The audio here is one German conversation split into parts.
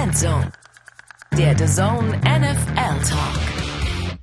Endzone, der DAZN NFL Talk.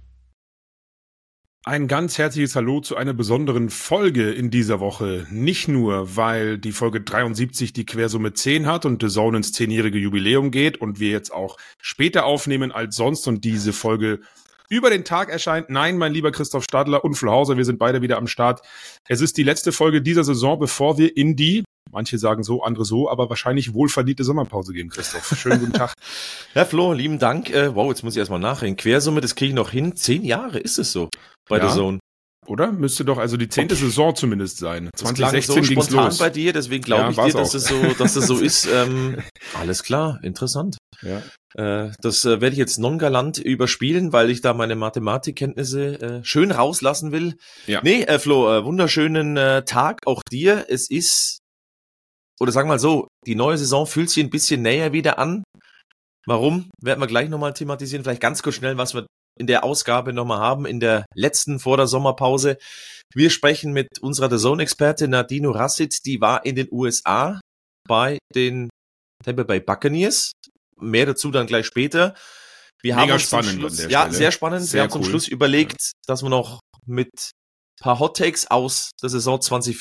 Ein ganz herzliches Hallo zu einer besonderen Folge in dieser Woche. Nicht nur, weil die Folge 73 die Quersumme 10 hat und DAZN ins 10-jährige Jubiläum geht und wir jetzt auch später aufnehmen als sonst und diese Folge über den Tag erscheint. Nein, mein lieber Christoph Stadler und Flo Hauser, wir sind beide wieder am Start. Es ist die letzte Folge dieser Saison, bevor wir in die, manche sagen so, andere so, aber wahrscheinlich wohlverdiente Sommerpause gehen, Christoph. Schönen guten Tag. Ja, Flo, lieben Dank. Wow, jetzt muss ich erstmal nachreden. Quersumme, das kriege ich noch hin. 10 Jahre ist es so bei DAZN. Oder? Müsste doch also die 10. Saison zumindest sein. 2016 so ging's spontan los. Bei dir, deswegen glaube ich dir, dass es so ist. Alles klar, interessant. Ja. Das werde ich jetzt nongalant überspielen, weil ich da meine Mathematikkenntnisse schön rauslassen will. Ja. Nee, Flo, wunderschönen Tag auch dir. Es ist, oder sagen wir mal so, die neue Saison fühlt sich ein bisschen näher wieder an. Warum? Werden wir gleich nochmal thematisieren. Vielleicht ganz kurz schnell, was wir in der Ausgabe nochmal haben, in der letzten vor der Sommerpause. Wir sprechen mit unserer DAZN-Expertin Nadine Rassit, die war in den USA bei den Tampa Bay Buccaneers. Mehr dazu dann gleich später. Wir Mega haben uns spannend zum Schluss, an der ja, Stelle. sehr spannend. Sehr wir haben zum cool. Schluss überlegt, dass wir noch mit ein paar Hot Takes aus der Saison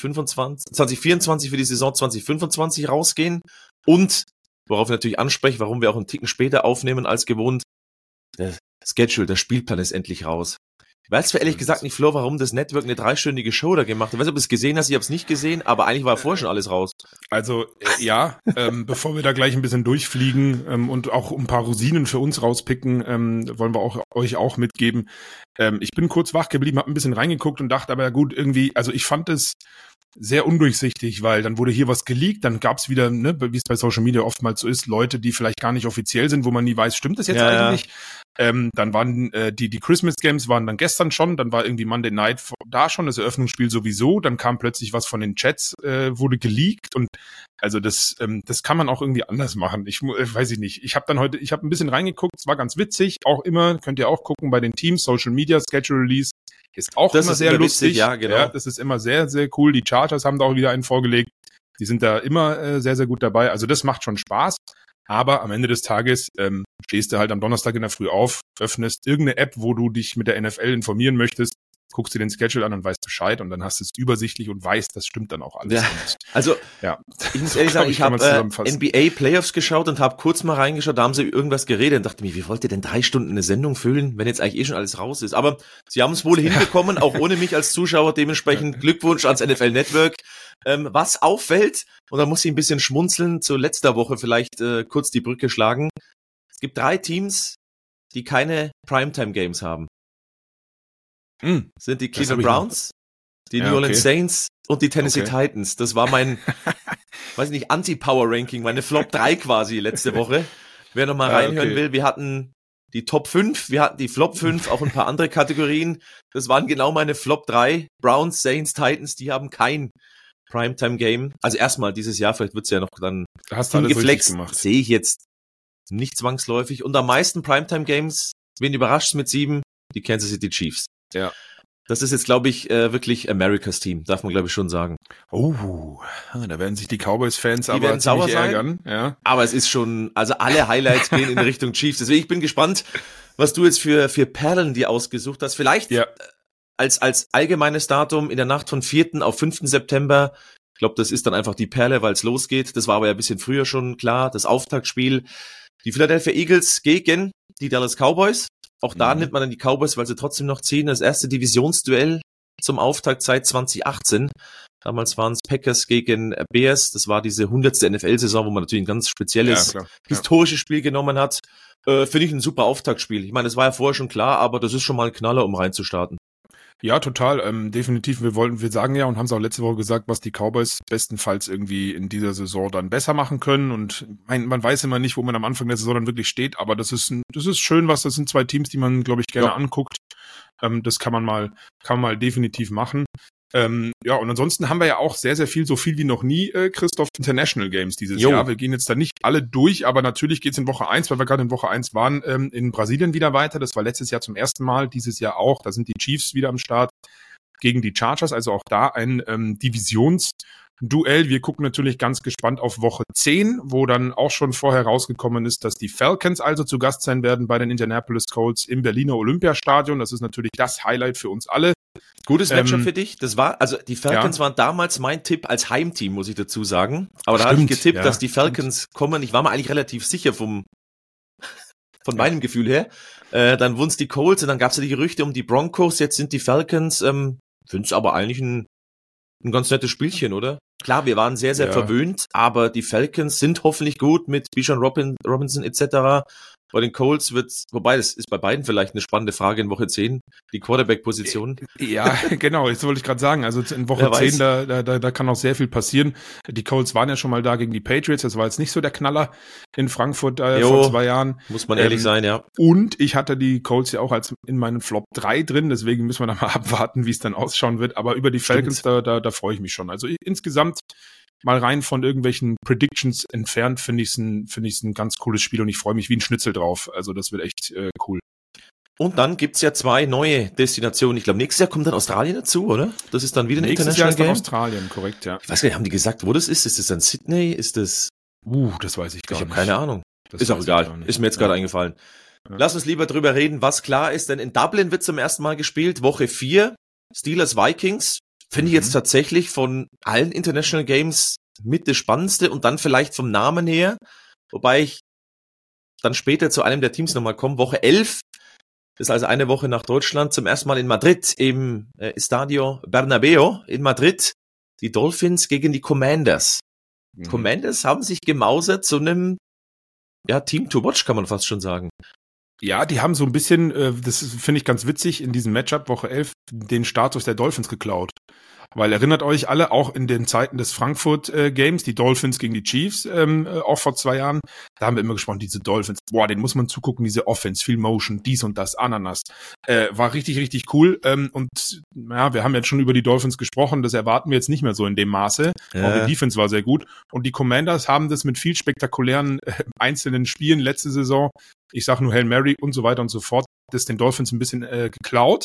2024 für die Saison 2025 rausgehen und worauf ich natürlich anspreche, warum wir auch einen Ticken später aufnehmen als gewohnt. Der Schedule, der Spielplan ist endlich raus. Ich weiß zwar ehrlich gesagt nicht, Flo, warum das Network eine 3-stündige Show da gemacht hat. Ich weiß nicht, ob du es gesehen hast, ich habe es nicht gesehen, aber eigentlich war vorher schon alles raus. Also bevor wir da gleich ein bisschen durchfliegen und auch ein paar Rosinen für uns rauspicken, wollen wir euch auch mitgeben. Ich bin kurz wach geblieben, habe ein bisschen reingeguckt und dachte aber gut, irgendwie, also ich fand es sehr undurchsichtig, weil dann wurde hier was geleakt, dann gab's wieder, ne, wie es bei Social Media oftmals so ist, Leute, die vielleicht gar nicht offiziell sind, wo man nie weiß, stimmt das jetzt eigentlich? Ja. Dann waren die Christmas Games waren dann gestern schon, dann war irgendwie Monday Night da schon, das Eröffnungsspiel sowieso, dann kam plötzlich was von den Chats, wurde geleakt und also das kann man auch irgendwie anders machen. Weiß ich nicht. Ich habe ein bisschen reingeguckt, es war ganz witzig, auch immer, könnt ihr auch gucken bei den Teams, Social Media, Schedule Release, ist auch das immer ist sehr lustig. Witzig, ja, genau. Ja, das ist immer sehr, sehr cool. Die Chargers haben da auch wieder einen vorgelegt. Die sind da immer sehr, sehr gut dabei. Also das macht schon Spaß. Aber am Ende des Tages stehst du halt am Donnerstag in der Früh auf, öffnest irgendeine App, wo du dich mit der NFL informieren möchtest, guckst dir den Schedule an und weißt Bescheid und dann hast du es übersichtlich und weißt, das stimmt dann auch alles. Ja, also ich muss ehrlich sagen, ich habe NBA Playoffs geschaut und habe kurz mal reingeschaut, da haben sie irgendwas geredet und dachte mir, wie wollt ihr denn 3 Stunden eine Sendung füllen, wenn jetzt eigentlich schon alles raus ist? Aber sie haben es wohl hinbekommen, auch ohne mich als Zuschauer, dementsprechend Glückwunsch ans NFL Network. Was auffällt, und da muss ich ein bisschen schmunzeln, zu letzter Woche vielleicht kurz die Brücke schlagen, es gibt 3 Teams, die keine Primetime-Games haben. Sind die Cleveland Browns, die New Orleans Saints und die Tennessee Titans. Das war mein, weiß nicht, Anti-Power-Ranking, meine Flop 3 quasi letzte Woche. Wer noch mal reinhören will, wir hatten die Top 5, wir hatten die Flop 5, auch ein paar andere Kategorien. Das waren genau meine Flop 3. Browns, Saints, Titans, die haben kein Primetime-Game. Also erstmal dieses Jahr, vielleicht wird's ja noch dann hingeflext, sehe ich jetzt nicht zwangsläufig. Und am meisten Primetime-Games, wen überrascht's mit 7? Die Kansas City Chiefs. Ja. Das ist jetzt, glaube ich, wirklich Americas Team, darf man, glaube ich, schon sagen. Oh, da werden sich die Cowboys-Fans aber werden sauer ärgern. Ja. Aber es ist schon, also alle Highlights gehen in Richtung Chiefs. Deswegen, ich bin gespannt, was du jetzt für Perlen dir ausgesucht hast. Vielleicht als allgemeines Datum in der Nacht von 4. auf 5. September. Ich glaube, das ist dann einfach die Perle, weil es losgeht. Das war aber ja ein bisschen früher schon klar. Das Auftaktspiel. Die Philadelphia Eagles gegen die Dallas Cowboys. Auch da nimmt man dann die Cowboys, weil sie trotzdem noch ziehen. Das erste Divisionsduell zum Auftakt seit 2018. Damals waren es Packers gegen Bears. Das war diese 100. NFL-Saison, wo man natürlich ein ganz spezielles, historisches Spiel genommen hat. Finde ich ein super Auftaktspiel. Ich meine, das war ja vorher schon klar, aber das ist schon mal ein Knaller, um reinzustarten. Ja, total. Definitiv. Wir sagen ja und haben es auch letzte Woche gesagt, was die Cowboys bestenfalls irgendwie in dieser Saison dann besser machen können. Und man weiß immer nicht, wo man am Anfang der Saison dann wirklich steht. Aber das ist schön, das sind 2 Teams, die man, glaube ich, gerne anguckt. Das kann man mal definitiv machen. Und ansonsten haben wir ja auch sehr, sehr viel, so viel wie noch nie, Christoph, International Games dieses Jahr. Wir gehen jetzt da nicht alle durch, aber natürlich geht's in Woche 1, weil wir gerade in Woche 1 waren, in Brasilien wieder weiter. Das war letztes Jahr zum ersten Mal, dieses Jahr auch. Da sind die Chiefs wieder am Start gegen die Chargers, also auch da ein Duell. Wir gucken natürlich ganz gespannt auf Woche 10, wo dann auch schon vorher rausgekommen ist, dass die Falcons also zu Gast sein werden bei den Indianapolis Colts im Berliner Olympiastadion. Das ist natürlich das Highlight für uns alle. Gutes Matchup für dich. Das war, also die Falcons waren damals mein Tipp als Heimteam, muss ich dazu sagen. Aber da habe ich getippt, dass die Falcons kommen. Ich war mir eigentlich relativ sicher von meinem Gefühl her. Dann wurden es die Colts und dann gab es ja die Gerüchte um die Broncos. Jetzt sind die Falcons, finde es aber eigentlich ein ganz nettes Spielchen, oder? Klar, wir waren sehr, sehr verwöhnt, aber die Falcons sind hoffentlich gut mit Bijan Robinson etc. Bei den Colts wobei das ist bei beiden vielleicht eine spannende Frage in Woche 10, die Quarterback-Position. Ja, genau, das wollte ich gerade sagen. Also in Woche 10, da kann auch sehr viel passieren. Die Colts waren ja schon mal da gegen die Patriots, das war jetzt nicht so der Knaller in Frankfurt vor 2 Jahren. Muss man ehrlich sein, ja. Und ich hatte die Colts ja auch als in meinem Flop 3 drin, deswegen müssen wir da mal abwarten, wie es dann ausschauen wird. Aber über die Falcons, da freue ich mich schon. Also insgesamt mal rein von irgendwelchen Predictions entfernt, finde ich es ein ganz cooles Spiel und ich freue mich wie ein Schnitzel drauf. Also das wird echt cool. Und dann gibt's ja 2 neue Destinationen. Ich glaube, nächstes Jahr kommt dann Australien dazu, oder? Das ist dann wieder ein International Game. Nächstes Jahr ist Australien, korrekt, ja. Ich weiß gar nicht, haben die gesagt, wo das ist? Ist das dann Sydney? Ist das... das weiß ich gar nicht. Ich habe keine Ahnung. Ist auch egal. Ist mir jetzt gerade eingefallen. Ja. Lass uns lieber drüber reden, was klar ist, denn in Dublin wird zum ersten Mal gespielt. Woche 4, Steelers Vikings. Finde ich jetzt tatsächlich von allen International Games mit das Spannendste und dann vielleicht vom Namen her, wobei ich dann später zu einem der Teams nochmal komme. Woche 11, das ist also eine Woche nach Deutschland, zum ersten Mal in Madrid, im Estadio Bernabéu in Madrid, die Dolphins gegen die Commanders. Commanders haben sich gemausert zu einem Team to watch, kann man fast schon sagen. Ja, die haben so ein bisschen, das finde ich ganz witzig, in diesem Matchup Woche 11 den Status der Dolphins geklaut. Weil erinnert euch alle, auch in den Zeiten des Frankfurt Games, die Dolphins gegen die Chiefs, auch vor 2 Jahren, da haben wir immer gesprochen, diese Dolphins, den muss man zugucken, diese Offense, viel Motion, dies und das, Ananas. War richtig, richtig cool. Und wir haben jetzt schon über die Dolphins gesprochen, das erwarten wir jetzt nicht mehr so in dem Maße. Auch die Defense war sehr gut. Und die Commanders haben das mit viel spektakulären einzelnen Spielen letzte Saison, ich sag nur Hail Mary und so weiter und so fort, das den Dolphins ein bisschen geklaut.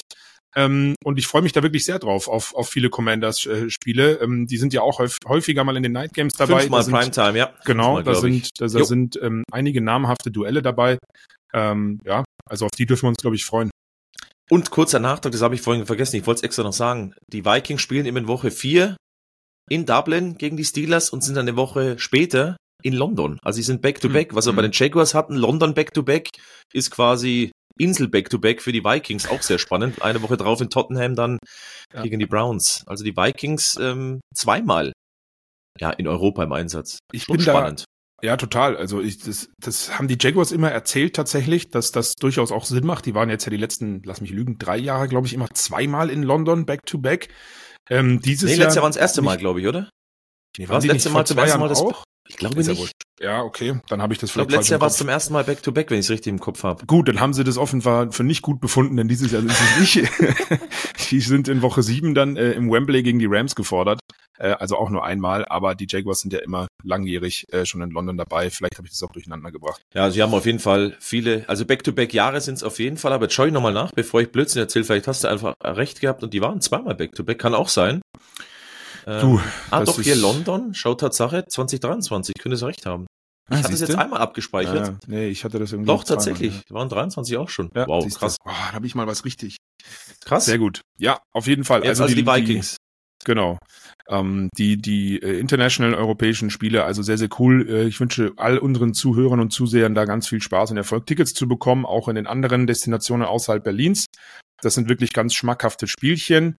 Und ich freue mich da wirklich sehr drauf, auf viele Commanders-Spiele. Die sind ja auch häufiger mal in den Night Games dabei. 5-mal Primetime, ja. Genau, da sind einige namhafte Duelle dabei. Also auf die dürfen wir uns, glaube ich, freuen. Und kurzer Nachtrag, das habe ich vorhin vergessen, ich wollte es extra noch sagen. Die Vikings spielen eben in Woche 4 in Dublin gegen die Steelers und sind dann eine Woche später in London. Also sie sind Back-to-Back, was wir bei den Jaguars hatten. London Back-to-Back ist quasi Insel Back-to-Back für die Vikings, auch sehr spannend. Eine Woche drauf in Tottenham dann gegen die Browns. Also die Vikings 2-mal in Europa im Einsatz. Ich bin spannend. Ja, total. Also das haben die Jaguars immer erzählt tatsächlich, dass das durchaus auch Sinn macht. Die waren jetzt ja die letzten, lass mich lügen, 3 Jahre, glaube ich, immer 2-mal in London Back-to-Back. Letztes Jahr war das erste Mal, glaube ich, oder? War das letzte Mal zum ersten Mal das auch? Ich glaube nicht. Ja, okay, dann habe ich das vielleicht falsch im Kopf. Letztes Jahr war es zum ersten Mal Back-to-Back, wenn ich es richtig im Kopf habe. Gut, dann haben sie das offenbar für nicht gut befunden, denn dieses Jahr ist es nicht. Die sind in Woche 7 dann im Wembley gegen die Rams gefordert. Also auch nur einmal, aber die Jaguars sind ja immer langjährig schon in London dabei. Vielleicht habe ich das auch durcheinander gebracht. Ja, sie haben auf jeden Fall viele, also Back-to-Back-Jahre sind es auf jeden Fall, aber jetzt schaue ich nochmal nach, bevor ich Blödsinn erzähle. Vielleicht hast du einfach recht gehabt und die waren 2-mal Back-to-Back, kann auch sein. Doch, hier London, schau Tatsache, 2023, könnte es recht haben. Ich hatte es jetzt einmal abgespeichert. Nee, ich hatte das irgendwie. Doch, tatsächlich, waren 23 auch schon. Ja, wow, krass. Da habe ich mal was richtig. Krass. Sehr gut. Ja, auf jeden Fall. Jetzt also die Vikings. Genau. Die international europäischen Spiele, also sehr, sehr cool. Ich wünsche all unseren Zuhörern und Zusehern da ganz viel Spaß und Erfolg, Tickets zu bekommen, auch in den anderen Destinationen außerhalb Berlins. Das sind wirklich ganz schmackhafte Spielchen.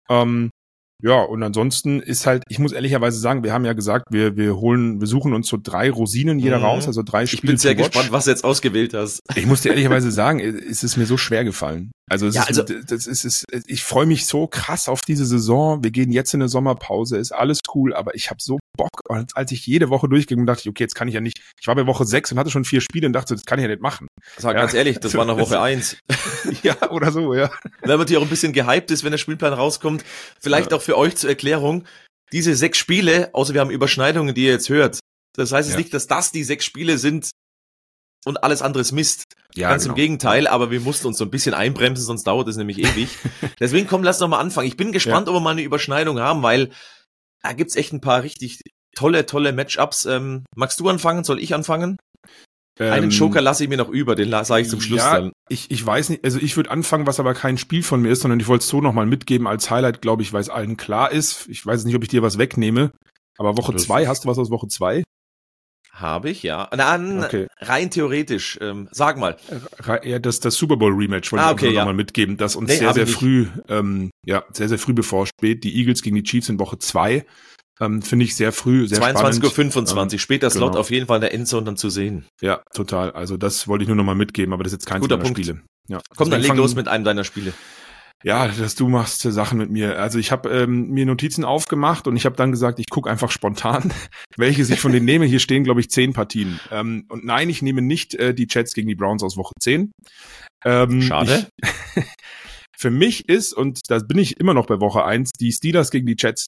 Ja, und ansonsten ist halt, ich muss ehrlicherweise sagen, wir haben ja gesagt, wir suchen uns so 3 Rosinen jeder raus, also 3 Spiele. Ich bin sehr gespannt, was du jetzt ausgewählt hast. Ich muss dir ehrlicherweise sagen, es ist mir so schwer gefallen. Also ich freue mich so krass auf diese Saison. Wir gehen jetzt in eine Sommerpause, ist alles cool, aber ich habe so Bock. Und als ich jede Woche durchging, dachte ich, okay, jetzt kann ich ja nicht. Ich war bei Woche 6 und hatte schon 4 Spiele und dachte, das kann ich ja nicht machen. Sag ganz ehrlich, das war noch Woche 1. Ja, oder so, ja. Wenn man natürlich auch ein bisschen gehypt ist, wenn der Spielplan rauskommt. Vielleicht auch für euch zur Erklärung, diese 6 Spiele, außer wir haben Überschneidungen, die ihr jetzt hört. Das heißt jetzt nicht, dass das die 6 Spiele sind und alles andere ist Mist. Ja, ganz im Gegenteil, aber wir mussten uns so ein bisschen einbremsen, sonst dauert es nämlich ewig. Deswegen lass noch mal anfangen. Ich bin gespannt, ob wir mal eine Überschneidung haben, weil Da gibt's echt ein paar richtig tolle Matchups. Magst du anfangen? Soll ich anfangen? Einen Joker lasse ich mir noch über, den sage ich zum Schluss dann. Ich weiß nicht, also ich würde anfangen, was aber kein Spiel von mir ist, sondern ich wollte es so nochmal mitgeben als Highlight, glaube ich, weil es allen klar ist. Ich weiß nicht, ob ich dir was wegnehme, aber Woche 2, hast du was aus Woche 2? Habe ich, ja. Okay. Rein theoretisch, sag mal. Ja, das Super Bowl Rematch wollte ich nochmal mitgeben, das uns sehr früh bevorsteht. Die Eagles gegen die Chiefs in Woche 2. Finde ich sehr früh, sehr 22:25 Uhr, später Slot genau. Auf jeden Fall in der Endzone dann zu sehen. Ja, total. Also das wollte ich nur nochmal mitgeben, aber das ist jetzt keins meiner Spiele. Ja. Komm, dann leg los mit einem deiner Spiele. Ja, du machst Sachen mit mir. Also ich habe mir Notizen aufgemacht und ich habe dann gesagt, ich gucke einfach spontan, welche ich von denen nehme. Hier stehen, glaube ich, 10 Partien. Und nein, ich nehme nicht die Jets gegen die Browns aus Woche 10. Schade. Für mich ist, und da bin ich immer noch bei Woche 1, die Steelers gegen die Jets.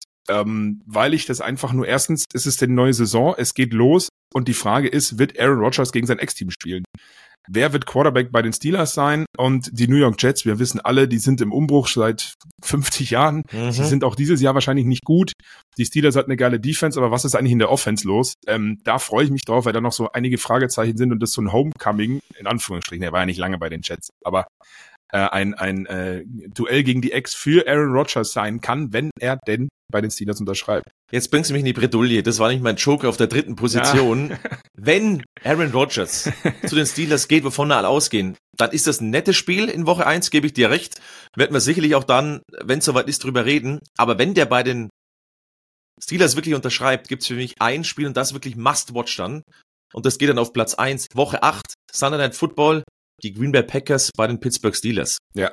Weil ich das einfach nur, erstens, es ist eine neue Saison, es geht los und die Frage ist, wird Aaron Rodgers gegen sein Ex-Team spielen? Wer wird Quarterback bei den Steelers sein? Und die New York Jets, wir wissen alle, die sind im Umbruch seit 50 Jahren. Sie sind auch dieses Jahr wahrscheinlich nicht gut. Die Steelers hat eine geile Defense, aber was ist eigentlich in der Offense los? Da freue ich mich drauf, weil da noch so einige Fragezeichen sind und das so ein Homecoming, in Anführungsstrichen, er war ja nicht lange bei den Jets, aber ein Duell gegen die Ex für Aaron Rodgers sein kann, wenn er denn bei den Steelers unterschreibt. Jetzt bringst du mich in die Bredouille. Das war nicht mein Joker auf der 3. Position. Ja. Wenn Aaron Rodgers zu den Steelers geht, wovon wir alle ausgehen, dann ist das ein nettes Spiel in Woche 1, gebe ich dir recht. Werden wir sicherlich auch dann, wenn es soweit ist, drüber reden. Aber wenn der bei den Steelers wirklich unterschreibt, gibt's für mich ein Spiel und das wirklich Must-Watch dann. Und das geht dann auf Platz 1. Woche 8, Sunday Night Football, die Green Bay Packers bei den Pittsburgh Steelers. Ja.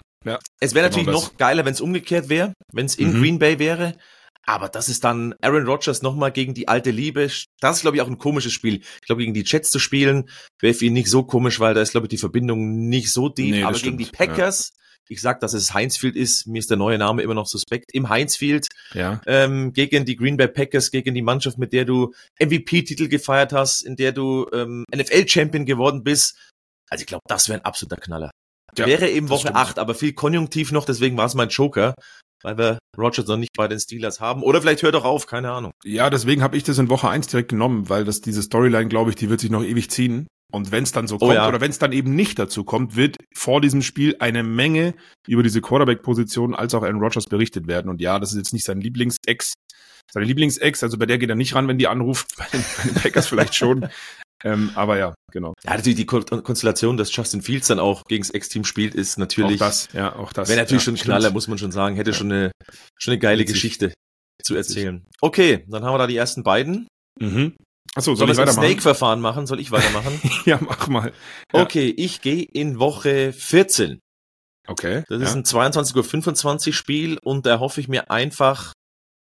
Es wäre natürlich noch geiler, wenn es umgekehrt wäre, wenn es in Green Bay wäre. Aber das ist dann Aaron Rodgers nochmal gegen die alte Liebe. Das ist, glaube ich, auch ein komisches Spiel. Ich glaube, gegen die Jets zu spielen, wäre für ihn nicht so komisch, weil da ist, glaube ich, die Verbindung nicht so deep. Nee, aber gegen die Packers, ich sag, dass es Heinz Field ist, mir ist der neue Name immer noch suspekt, im Heinz Field, gegen die Green Bay Packers, gegen die Mannschaft, mit der du MVP-Titel gefeiert hast, in der du NFL-Champion geworden bist. Also ich glaube, das wäre ein absoluter Knaller. Ja, wäre eben Woche 8, aber viel Konjunktiv noch, deswegen war es mein Joker, weil wir Rodgers noch nicht bei den Steelers haben. Oder vielleicht hört doch auf, keine Ahnung. Ja, deswegen habe ich das in Woche 1 direkt genommen, weil diese Storyline, glaube ich, die wird sich noch ewig ziehen. Und wenn es dann so kommt, oder wenn es dann eben nicht dazu kommt, wird vor diesem Spiel eine Menge über diese Quarterback-Position als auch Aaron Rodgers berichtet werden. Und ja, das ist jetzt nicht seine Lieblingsex, also bei der geht er nicht ran, wenn die anruft, bei den Packers vielleicht schon. Aber ja, genau. Ja, natürlich die Konstellation, dass Justin Fields dann auch gegen das Ex-Team spielt, ist natürlich. Auch das. Wäre natürlich schon ein Knaller, muss man schon sagen. Hätte schon eine geile Geschichte zu erzählen. Okay, dann haben wir da die ersten beiden. Achso, soll ich weitermachen? Snake-Verfahren machen? Soll ich weitermachen? Ja, mach mal. Ja. Okay, ich gehe in Woche 14. Okay. Das ist ein 22:25 Uhr Spiel und da hoffe ich mir einfach,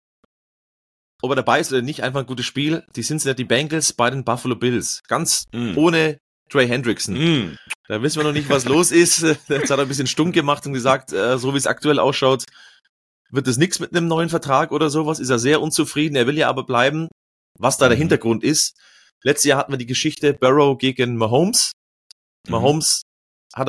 ob er dabei ist oder nicht, einfach ein gutes Spiel. Die Cincinnati Bengals bei den Buffalo Bills. Ganz ohne Trey Hendrickson. Da wissen wir noch nicht, was los ist. Jetzt hat er ein bisschen stumm gemacht und gesagt, so wie es aktuell ausschaut, wird es nichts mit einem neuen Vertrag oder sowas. Ist er sehr unzufrieden. Er will ja aber bleiben. Was da der Hintergrund ist. Letztes Jahr hatten wir die Geschichte Burrow gegen Mahomes. Mahomes hat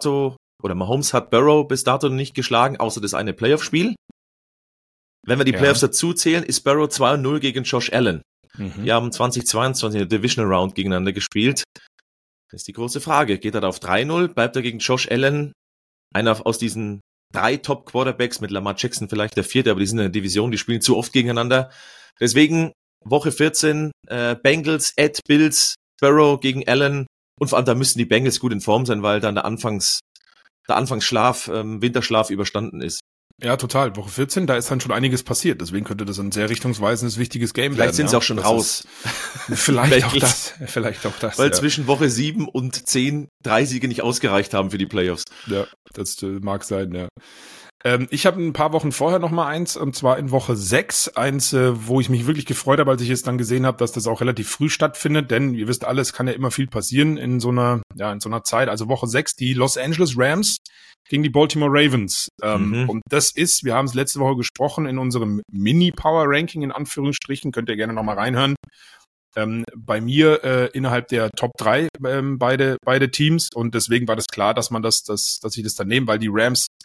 Burrow bis dato nicht geschlagen, außer das eine Playoff-Spiel. Wenn wir die Playoffs dazu zählen, ist Burrow 2-0 gegen Josh Allen. Die haben 2022 eine Divisional Round gegeneinander gespielt. Das ist die große Frage. Geht er da auf 3-0? Bleibt er gegen Josh Allen? Einer aus diesen 3 Top-Quarterbacks, mit Lamar Jackson vielleicht der 4., aber die sind in der Division, die spielen zu oft gegeneinander. Deswegen Woche 14, Bengals at Bills, Burrow gegen Allen. Und vor allem, da müssten die Bengals gut in Form sein, weil dann der Anfangsschlaf, Winterschlaf überstanden ist. Ja, total. Woche 14, da ist dann schon einiges passiert. Deswegen könnte das ein sehr richtungsweisendes, wichtiges Game werden. Vielleicht sind sie auch schon raus. Vielleicht auch das. Weil zwischen Woche 7 und 10 3 Siege nicht ausgereicht haben für die Playoffs. Ja, das mag sein, ja. Ich habe ein paar Wochen vorher noch mal eins, und zwar in Woche 6, wo ich mich wirklich gefreut habe, als ich es dann gesehen habe, dass das auch relativ früh stattfindet, denn ihr wisst alle, es kann ja immer viel passieren in so einer Zeit. Also Woche 6, die Los Angeles Rams gegen die Baltimore Ravens. Und das ist, wir haben es letzte Woche gesprochen, in unserem Mini-Power-Ranking in Anführungsstrichen, könnt ihr gerne noch mal reinhören. Bei mir innerhalb der Top 3 beide Teams, und deswegen war das klar, dass ich das dann nehme, weil die Rams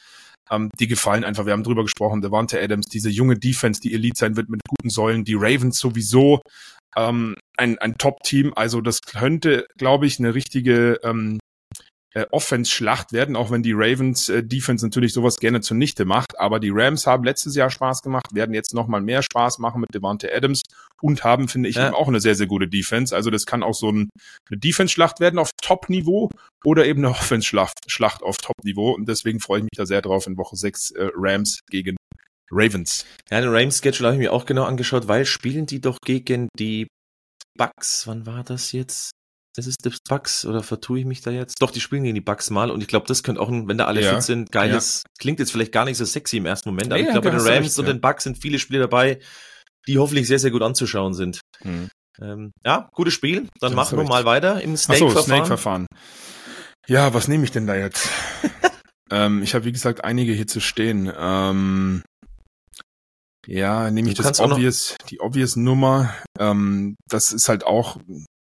Die gefallen einfach. Wir haben drüber gesprochen. Davante Adams, diese junge Defense, die Elite sein wird mit guten Säulen. Die Ravens sowieso ein Top-Team. Also das könnte, glaube ich, eine richtige Offense-Schlacht werden, auch wenn die Ravens Defense natürlich sowas gerne zunichte macht. Aber die Rams haben letztes Jahr Spaß gemacht, werden jetzt nochmal mehr Spaß machen mit Davante Adams und haben, finde ich, eben auch eine sehr, sehr gute Defense. Also das kann auch so eine Defense-Schlacht werden auf Top-Niveau oder eben eine Offense-Schlacht auf Top-Niveau. Und deswegen freue ich mich da sehr drauf in Woche 6 Rams gegen Ravens. Ja, den Rams-Schedule habe ich mir auch genau angeschaut, weil spielen die doch gegen die Bucks. Wann war das jetzt? Das ist die Bucks, oder vertue ich mich da jetzt? Doch, die spielen gegen die Bucks mal und ich glaube, das könnte auch, wenn da alle fit sind, geiles, klingt jetzt vielleicht gar nicht so sexy im ersten Moment, aber ich glaube, bei den Rams und den Bucks sind viele Spiele dabei, die hoffentlich sehr, sehr gut anzuschauen sind. Gutes Spiel. Dann machen wir mal weiter im Snake-Verfahren. Ja, was nehme ich denn da jetzt? Ich habe, wie gesagt, einige hier zu stehen. Nehme ich die obvious Nummer. Das ist halt auch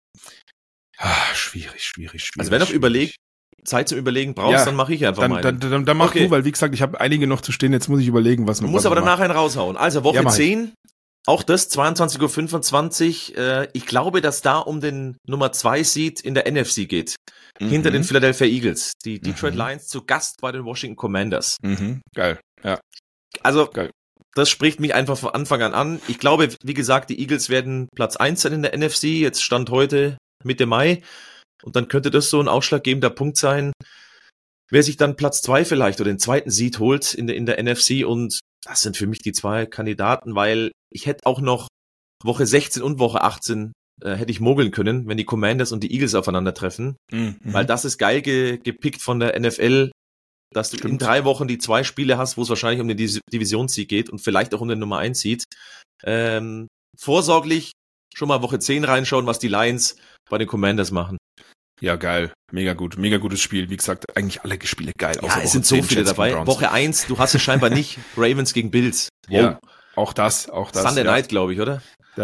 schwierig. Also wenn du Zeit zum Überlegen brauchst, dann mache ich einfach mal. Dann mach du, weil wie gesagt, ich habe einige noch zu stehen, jetzt muss ich überlegen, was man muss aber danach einen raushauen. Also Woche 10, auch das, 22:25 Uhr. Ich glaube, dass da um den Nummer 2 Seed in der NFC geht. Hinter den Philadelphia Eagles. Die Detroit Lions zu Gast bei den Washington Commanders. Geil, ja. Also, das spricht mich einfach von Anfang an. Ich glaube, wie gesagt, die Eagles werden Platz 1 sein in der NFC. Jetzt Stand heute Mitte Mai. Und dann könnte das so ein ausschlaggebender Punkt sein, wer sich dann Platz 2 vielleicht oder den zweiten Seed holt in der NFC. Und das sind für mich die 2 Kandidaten, weil ich hätte auch noch Woche 16 und Woche 18 hätte ich mogeln können, wenn die Commanders und die Eagles aufeinandertreffen. Weil das ist geil gepickt von der NFL, dass du in 3 Wochen die 2 Spiele hast, wo es wahrscheinlich um den Divisionssieg geht und vielleicht auch um den Nummer 1 Seed. Vorsorglich schon mal Woche 10 reinschauen, was die Lions bei den Commanders machen. Ja, geil. Mega gut. Mega gutes Spiel. Wie gesagt, eigentlich alle Spiele geil. Ja, es sind so viele dabei. Woche 1, du hast es scheinbar nicht. Ravens gegen Bills. Wow. Ja, auch das. Sunday Night, glaube ich, oder?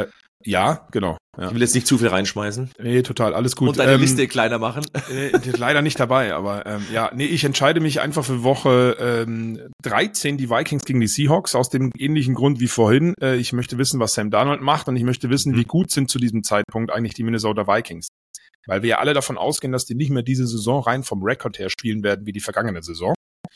Ja, genau. Ja. Ich will jetzt nicht zu viel reinschmeißen. Nee, total, alles gut. Und deine Liste kleiner machen. Leider nicht dabei, aber ich entscheide mich einfach für Woche 13, die Vikings gegen die Seahawks, aus dem ähnlichen Grund wie vorhin. Ich möchte wissen, was Sam Darnold macht und ich möchte wissen, wie gut sind zu diesem Zeitpunkt eigentlich die Minnesota Vikings. Weil wir ja alle davon ausgehen, dass die nicht mehr diese Saison rein vom Rekord her spielen werden wie die vergangene Saison.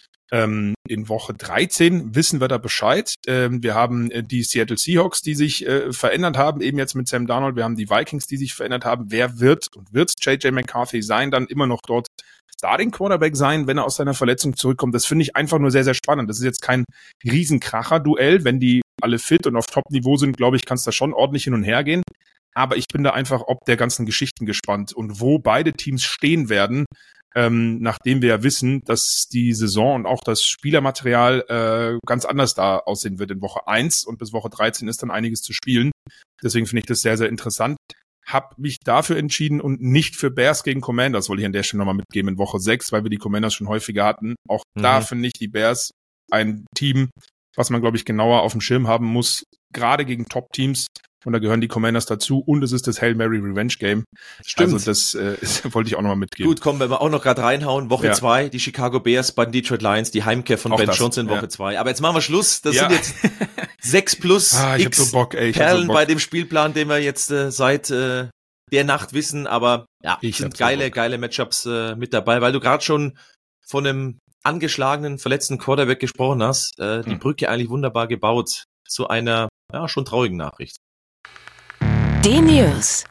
In Woche 13 wissen wir da Bescheid. Wir haben die Seattle Seahawks, die sich verändert haben, eben jetzt mit Sam Darnold. Wir haben die Vikings, die sich verändert haben. Wer wird J.J. McCarthy sein, dann immer noch dort Starting Quarterback sein, wenn er aus seiner Verletzung zurückkommt? Das finde ich einfach nur sehr, sehr spannend. Das ist jetzt kein Riesenkracher-Duell. Wenn die alle fit und auf Top-Niveau sind, glaube ich, kann es da schon ordentlich hin und her gehen. Aber ich bin da einfach ob der ganzen Geschichten gespannt und wo beide Teams stehen werden, nachdem wir ja wissen, dass die Saison und auch das Spielermaterial ganz anders da aussehen wird in Woche 1 und bis Woche 13 ist dann einiges zu spielen. Deswegen finde ich das sehr, sehr interessant. Hab mich dafür entschieden und nicht für Bears gegen Commanders, wollte ich an der Stelle nochmal mitgeben in Woche 6, weil wir die Commanders schon häufiger hatten. Auch da finde ich die Bears ein Team, was man, glaube ich, genauer auf dem Schirm haben muss, gerade gegen Top-Teams. Und da gehören die Commanders dazu. Und es ist das Hail Mary Revenge Game. Stimmt. Also das wollte ich auch nochmal mitgeben. Gut, komm, wenn wir auch noch gerade reinhauen. Woche 2, die Chicago Bears bei den Detroit Lions, die Heimkehr von auch Ben Johnson in Woche 2. Aber jetzt machen wir Schluss. Das sind jetzt 6 plus X so Bock, Perlen bei dem Spielplan, den wir jetzt seit der Nacht wissen. Aber ja, sind geile Matchups mit dabei, weil du gerade schon von einem angeschlagenen, verletzten Quarterback gesprochen hast. Die Brücke eigentlich wunderbar gebaut zu einer schon traurigen Nachricht. Die News.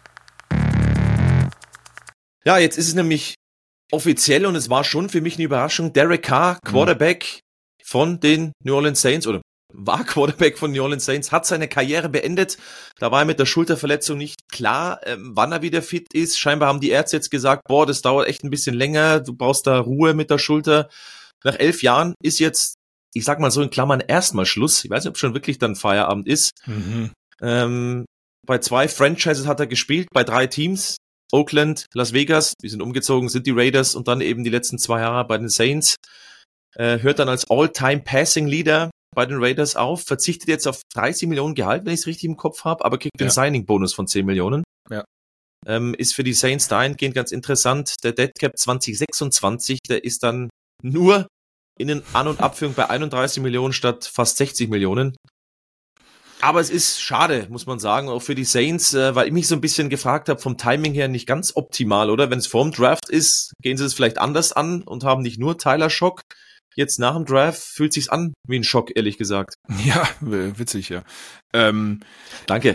Ja, jetzt ist es nämlich offiziell und es war schon für mich eine Überraschung. Derek Carr, Quarterback von den New Orleans Saints oder war Quarterback von New Orleans Saints, hat seine Karriere beendet. Da war er mit der Schulterverletzung nicht klar, wann er wieder fit ist. Scheinbar haben die Ärzte jetzt gesagt, das dauert echt ein bisschen länger. Du brauchst da Ruhe mit der Schulter. Nach 11 Jahren ist jetzt, ich sag mal so in Klammern, erstmal Schluss. Ich weiß nicht, ob schon wirklich dann Feierabend ist. Bei 2 Franchises hat er gespielt, bei 3 Teams. Oakland, Las Vegas, die sind umgezogen, sind die Raiders und dann eben die letzten 2 Jahre bei den Saints. Hört dann als All-Time-Passing-Leader bei den Raiders auf, verzichtet jetzt auf 30 Millionen Gehalt, wenn ich es richtig im Kopf habe, aber kriegt den Signing-Bonus von 10 Millionen. Ja. Ist für die Saints dahingehend ganz interessant. Der Dead Cap 2026, der ist dann nur An- und Abführung bei 31 Millionen statt fast 60 Millionen. Aber es ist schade, muss man sagen, auch für die Saints, weil ich mich so ein bisschen gefragt habe, vom Timing her nicht ganz optimal, oder? Wenn es vorm Draft ist, gehen sie es vielleicht anders an und haben nicht nur Tyler Schock. Jetzt nach dem Draft fühlt sich's an wie ein Schock, ehrlich gesagt. Ja, witzig, ja. Danke.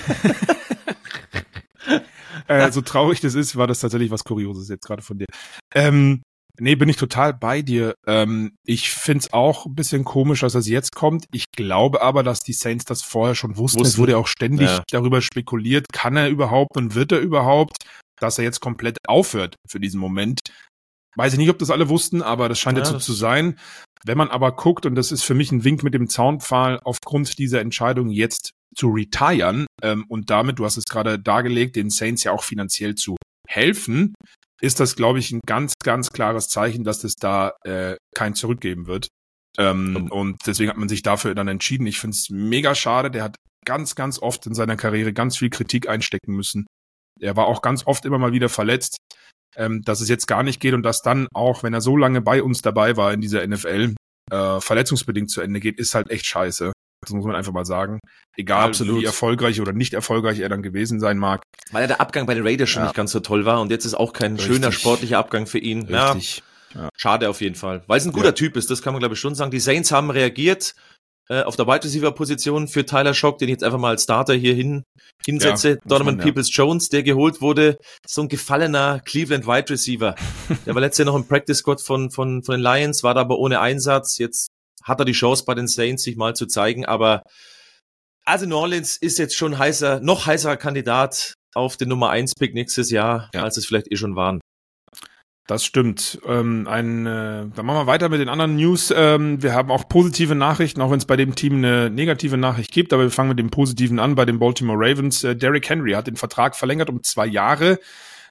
So traurig das ist, war das tatsächlich was Kurioses jetzt gerade von dir. Nee, bin ich total bei dir. Ich find's auch ein bisschen komisch, dass das jetzt kommt. Ich glaube aber, dass die Saints das vorher schon wussten. Es wurde auch ständig darüber spekuliert, kann er überhaupt und wird er überhaupt, dass er jetzt komplett aufhört für diesen Moment. Weiß ich nicht, ob das alle wussten, aber das scheint jetzt so zu sein. Wenn man aber guckt, und das ist für mich ein Wink mit dem Zaunpfahl, aufgrund dieser Entscheidung jetzt zu retiren und damit, du hast es gerade dargelegt, den Saints ja auch finanziell zu helfen, ist das, glaube ich, ein ganz, ganz klares Zeichen, dass es da kein Zurückgeben wird. Und deswegen hat man sich dafür dann entschieden. Ich finde es mega schade. Der hat ganz, ganz oft in seiner Karriere ganz viel Kritik einstecken müssen. Er war auch ganz oft immer mal wieder verletzt. Dass es jetzt gar nicht geht und dass dann auch, wenn er so lange bei uns dabei war in dieser NFL, verletzungsbedingt zu Ende geht, ist halt echt scheiße. Das muss man einfach mal sagen. Egal, wie erfolgreich oder nicht erfolgreich er dann gewesen sein mag. Weil der Abgang bei den Raiders schon nicht ganz so toll war und jetzt ist auch kein schöner sportlicher Abgang für ihn. Richtig. Ja, schade auf jeden Fall. Weil es ein guter Typ ist, das kann man glaube ich schon sagen. Die Saints haben reagiert auf der Wide Receiver Position für Tyler Schock, den ich jetzt einfach mal als Starter hier hinsetze. Donovan Peoples-Jones, der geholt wurde, so ein gefallener Cleveland Wide Receiver. Der war letztes Jahr noch im Practice Squad von den Lions, war da aber ohne Einsatz. Jetzt hat er die Chance bei den Saints, sich mal zu zeigen. Aber also New Orleans ist jetzt schon noch heißerer Kandidat auf den Nummer 1 Pick nächstes Jahr, als es vielleicht schon waren. Das stimmt. Dann machen wir weiter mit den anderen News. Wir haben auch positive Nachrichten, auch wenn es bei dem Team eine negative Nachricht gibt. Aber wir fangen mit dem Positiven an bei den Baltimore Ravens. Derrick Henry hat den Vertrag verlängert um 2 Jahre.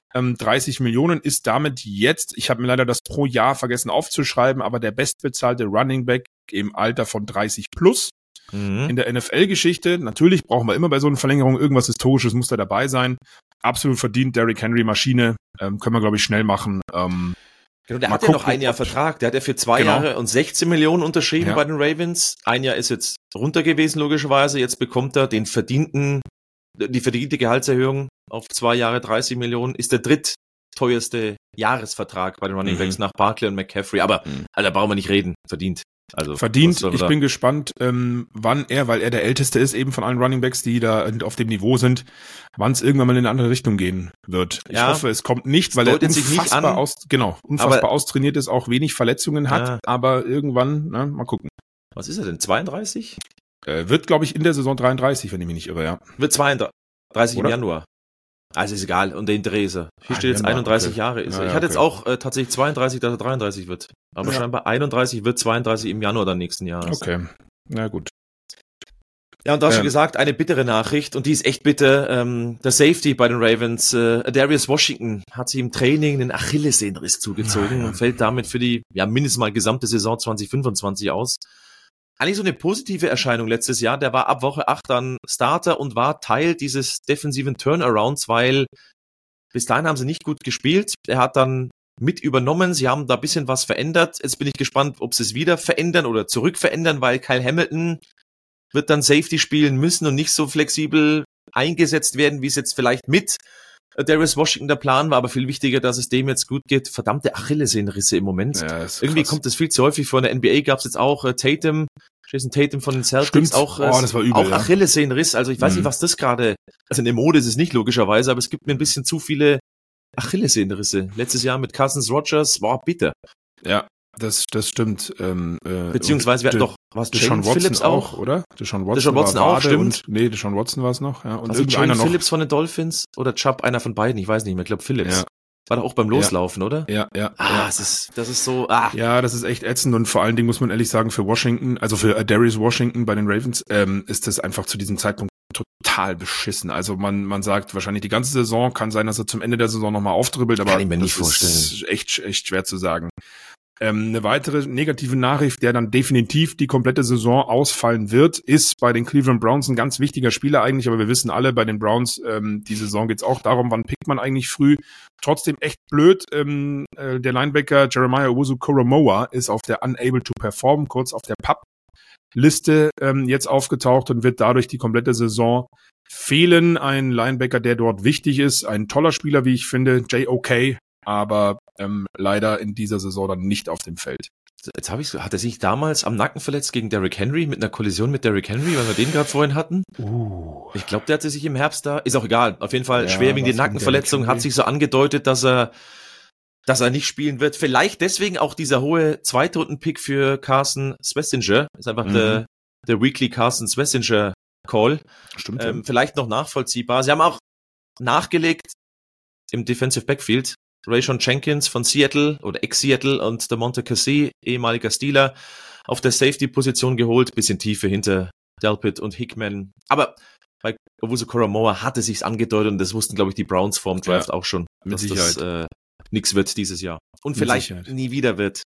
30 Millionen ist damit jetzt, ich habe mir leider das pro Jahr vergessen aufzuschreiben, aber der bestbezahlte Running Back im Alter von 30 plus. In der NFL-Geschichte. Natürlich brauchen wir immer bei so einer Verlängerung irgendwas Historisches, muss da dabei sein. Absolut verdient, Derrick Henry, Maschine. Können wir, glaube ich, schnell machen. Genau, der hat ja noch ein Jahr Vertrag. Der hat ja für 2 Jahre und 16 Millionen unterschrieben bei den Ravens. Ein Jahr ist jetzt runter gewesen, logischerweise. Jetzt bekommt er die verdiente Gehaltserhöhung auf 2 Jahre 30 Millionen. Ist der drittteuerste Jahresvertrag bei den Running Backs nach Barkley und McCaffrey. Aber da brauchen wir nicht reden. Verdient. Also verdient. Ich bin gespannt, wann weil er der Älteste ist, eben von allen Runningbacks, die da auf dem Niveau sind, wann es irgendwann mal in eine andere Richtung gehen wird. Ich hoffe, es kommt nicht, weil er unfassbar austrainiert ist, auch wenig Verletzungen hat, aber irgendwann, mal gucken. Was ist er denn, 32? Wird, glaube ich, in der Saison 33, wenn ich mich nicht irre, ja. Wird 32 im Januar. Also ist egal, und den Dreh ist er. Hier steht jetzt 31 Jahre. Ich hatte jetzt auch tatsächlich 32, dass er 33 wird. Aber scheinbar 31 wird 32 im Januar dann nächsten Jahres. Okay, na gut. Ja, und du hast schon gesagt, eine bittere Nachricht, und die ist echt bitter. Der Safety bei den Ravens, Darius Washington, hat sich im Training den Achillessehnenriss zugezogen und fällt damit für die mindestens mal gesamte Saison 2025 aus. Eigentlich so eine positive Erscheinung letztes Jahr. Der war ab Woche 8 dann Starter und war Teil dieses defensiven Turnarounds, weil bis dahin haben sie nicht gut gespielt. Er hat dann mit übernommen. Sie haben da ein bisschen was verändert. Jetzt bin ich gespannt, ob sie es wieder verändern oder zurückverändern, weil Kyle Hamilton wird dann Safety spielen müssen und nicht so flexibel eingesetzt werden, wie es jetzt vielleicht mit Darius Washington der Plan war, aber viel wichtiger, dass es dem jetzt gut geht. Verdammte Achillessehnenrisse im Moment. Ja, irgendwie kommt das viel zu häufig vor. In der NBA gab es jetzt auch Jason Tatum von den Celtics, auch das war übel, auch Achillessehnenriss. Also ich weiß nicht, was das gerade, also in der Mode ist es nicht logischerweise, aber es gibt mir ein bisschen zu viele Achillessehnenrisse. Letztes Jahr mit Cousins Rogers, bitter. Ja, das stimmt. Beziehungsweise wir hatten doch, was Deshaun Watson Phillips auch, oder? Deshaun Watson auch, stimmt. Deshaun Watson war es noch, ja. Und also irgendeiner noch. Phillips von den Dolphins oder Chubb, einer von beiden, ich weiß nicht mehr, ich glaube Phillips. Ja. War doch auch beim Loslaufen, oder? Ja. Das ist so, Ja, das ist echt ätzend, und vor allen Dingen muss man ehrlich sagen, für Washington, also für Darius Washington bei den Ravens, ist das einfach zu diesem Zeitpunkt total beschissen. Also man sagt wahrscheinlich die ganze Saison, kann sein, dass er zum Ende der Saison nochmal aufdribbelt, aber kann ich mir nicht vorstellen. Ist echt schwer zu sagen. Eine weitere negative Nachricht, der dann definitiv die komplette Saison ausfallen wird, ist bei den Cleveland Browns ein ganz wichtiger Spieler eigentlich, aber wir wissen alle, bei den Browns, die Saison geht's auch darum, wann pickt man eigentlich früh. Trotzdem echt blöd, der Linebacker Jeremiah Owusu-Koramoah ist auf der Unable to Perform, kurz auf der PUP-Liste jetzt aufgetaucht und wird dadurch die komplette Saison fehlen. Ein Linebacker, der dort wichtig ist, ein toller Spieler, wie ich finde, J.O.K., aber leider in dieser Saison dann nicht auf dem Feld. Jetzt hat er sich damals am Nacken verletzt gegen Derrick Henry, mit einer Kollision mit Derrick Henry, weil wir den gerade vorhin hatten. Ich glaube, der hatte sich im Herbst da, ist auch egal, auf jeden Fall schwerwiegende Nackenverletzung, hat sich so angedeutet, dass er nicht spielen wird. Vielleicht deswegen auch dieser hohe Zweitrunden-Pick für Carson Svestinger. Ist einfach der Weekly Carson Svestinger Call. Stimmt. Vielleicht noch nachvollziehbar. Sie haben auch nachgelegt im Defensive Backfield. Rayshon Jenkins von Seattle oder Ex-Seattle und der Monte Cassé, ehemaliger Steeler, auf der Safety-Position geholt. Bisschen Tiefe hinter Delpit und Hickman. Aber bei Owusu-Koramoah hatte sich's angedeutet und das wussten, glaube ich, die Browns vorm Draft auch schon, dass das nichts wird dieses Jahr. Und vielleicht nie wieder wird.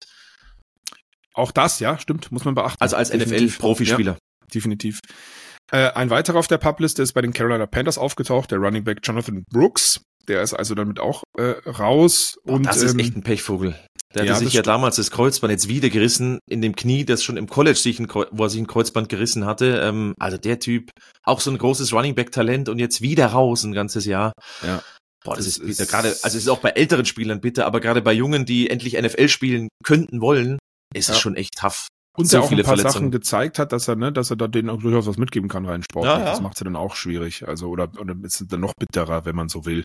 Auch das, ja, stimmt, muss man beachten. Also als NFL-Profispieler. Ja, definitiv. Ein weiterer auf der Publiste ist bei den Carolina Panthers aufgetaucht, der Running Back Jonathan Brooks. Der ist also damit auch raus. Und das ist echt ein Pechvogel. Der hatte sich ja damals das Kreuzband jetzt wieder gerissen in dem Knie, das schon im College wo er sich ein Kreuzband gerissen hatte. Also der Typ, auch so ein großes Running Back Talent und jetzt wieder raus ein ganzes Jahr. Ja. Boah, das ist bitter. Gerade, also es ist auch bei älteren Spielern bitter, aber gerade bei Jungen, die endlich NFL spielen könnten wollen, ist es schon echt tough. Und so der auch ein paar Sachen gezeigt hat, dass er da denen auch durchaus was mitgeben kann rein sportlich. Ja. Das macht es ja dann auch schwierig. Also, oder ist es dann noch bitterer, wenn man so will.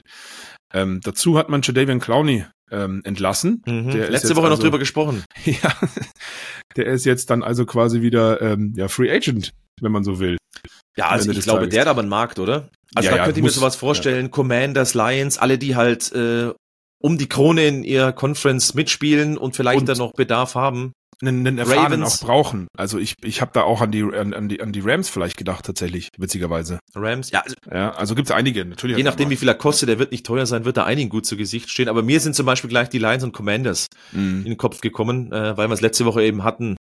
Dazu hat man Jadeveon Clowney entlassen. Der letzte Woche noch drüber gesprochen. Ja, der ist jetzt dann also quasi wieder Free Agent, wenn man so will. Ja, also ich glaube, der hat aber einen Markt, oder? Also da könnte ich mir sowas vorstellen. Ja. Commanders, Lions, alle, die halt um die Krone in ihrer Conference mitspielen und vielleicht dann noch Bedarf haben. Einen Erfahrenen auch brauchen. Also ich habe da auch an die Rams vielleicht gedacht, tatsächlich, witzigerweise. Rams, ja. Also gibt's einige, natürlich. Je nachdem, wie viel er kostet, der wird nicht teuer sein, wird da einigen gut zu Gesicht stehen. Aber mir sind zum Beispiel gleich die Lions und Commanders in den Kopf gekommen, weil wir es letzte Woche eben hatten.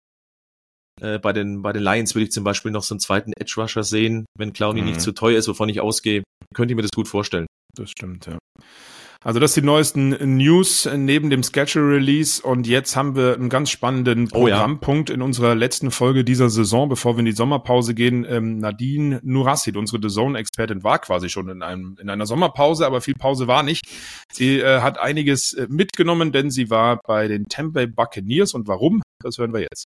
Bei den Lions würde ich zum Beispiel noch so einen zweiten Edge Rusher sehen, wenn Clowney nicht zu teuer ist, wovon ich ausgehe, könnte ich mir das gut vorstellen. Das stimmt, ja. Also das sind die neuesten News neben dem Schedule-Release und jetzt haben wir einen ganz spannenden Programmpunkt in unserer letzten Folge dieser Saison, bevor wir in die Sommerpause gehen. Nadine Nurassid, unsere The Zone-Expertin, war quasi schon in einer Sommerpause, aber viel Pause war nicht. Sie hat einiges mitgenommen, denn sie war bei den Tampa Bay Buccaneers und warum? Das hören wir jetzt.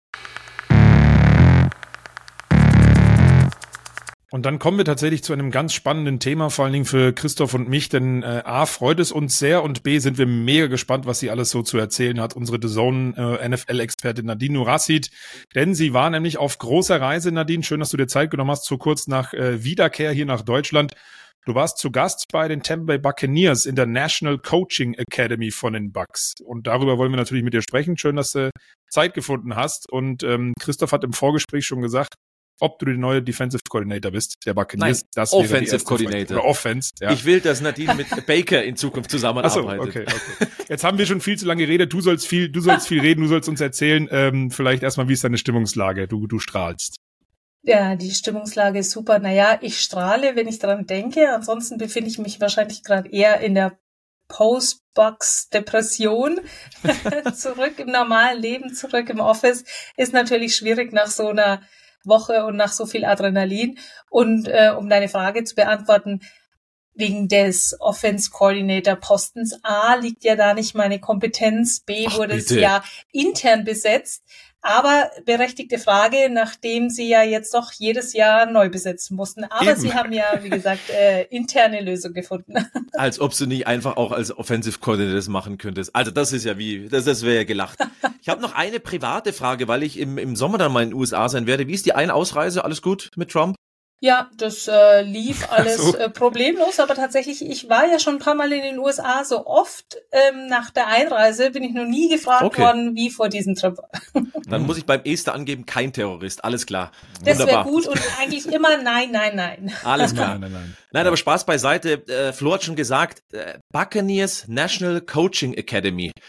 Und dann kommen wir tatsächlich zu einem ganz spannenden Thema, vor allen Dingen für Christoph und mich, denn A, freut es uns sehr und B, sind wir mega gespannt, was sie alles so zu erzählen hat, unsere The Zone NFL-Expertin Nadine Nurassid, denn sie war nämlich auf großer Reise. Nadine, schön, dass du dir Zeit genommen hast, so kurz nach Wiederkehr hier nach Deutschland. Du warst zu Gast bei den Tampa Bay Buccaneers in der National Coaching Academy von den Bucks und darüber wollen wir natürlich mit dir sprechen. Schön, dass du Zeit gefunden hast und Christoph hat im Vorgespräch schon gesagt, ob du der neue Defensive Coordinator bist, der Buccaneers. Nein, das Offensive Coordinator. Oder Offense, ja. Ich will, dass Nadine mit Baker in Zukunft zusammenarbeitet. Okay. Jetzt haben wir schon viel zu lange geredet. Du sollst viel reden, du sollst uns erzählen. Vielleicht erstmal, wie ist deine Stimmungslage? Du strahlst. Ja, die Stimmungslage ist super. Naja, ich strahle, wenn ich dran denke. Ansonsten befinde ich mich wahrscheinlich gerade eher in der Post-Box-Depression. Zurück im normalen Leben, zurück im Office. Ist natürlich schwierig nach so einer Woche und nach so viel Adrenalin. Und um deine Frage zu beantworten, wegen des Offense-Coordinator-Postens, A, liegt ja da nicht meine Kompetenz, B, wurde es ja intern besetzt. Aber berechtigte Frage, nachdem sie ja jetzt doch jedes Jahr neu besetzen mussten. Aber sie haben ja, wie gesagt, interne Lösung gefunden. Als ob du nicht einfach auch als Offensive Coordinator das machen könntest. Also das ist ja das wäre ja gelacht. Ich habe noch eine private Frage, weil ich im Sommer dann mal in den USA sein werde. Wie ist die Ein-Ausreise? Alles gut mit Trump? Ja, das lief alles problemlos, aber tatsächlich, ich war ja schon ein paar Mal in den USA, so oft nach der Einreise bin ich noch nie gefragt worden, wie vor diesem Trip. Dann muss ich beim Ester angeben, kein Terrorist, alles klar. Das wäre gut und eigentlich immer nein. Alles klar. Nein, aber Spaß beiseite, Flo hat schon gesagt, Buccaneers National Coaching Academy.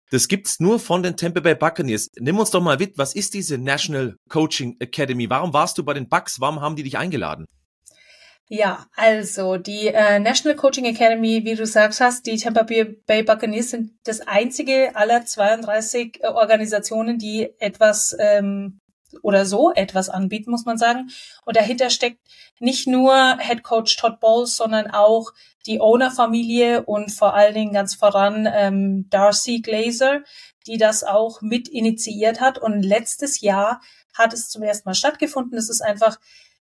Das gibt's nur von den Tampa Bay Buccaneers. Nimm uns doch mal mit, was ist diese National Coaching Academy? Warum warst du bei den Bucks? Warum haben die dich eingeladen? Ja, also die National Coaching Academy, wie du sagst hast, die Tampa Bay Buccaneers sind das einzige aller 32 Organisationen, die etwas oder so etwas anbieten, muss man sagen. Und dahinter steckt nicht nur Head Coach Todd Bowles, sondern auch die Owner-Familie und vor allen Dingen ganz voran Darcy Glazer, die das auch mit initiiert hat. Und letztes Jahr hat es zum ersten Mal stattgefunden. Es ist einfach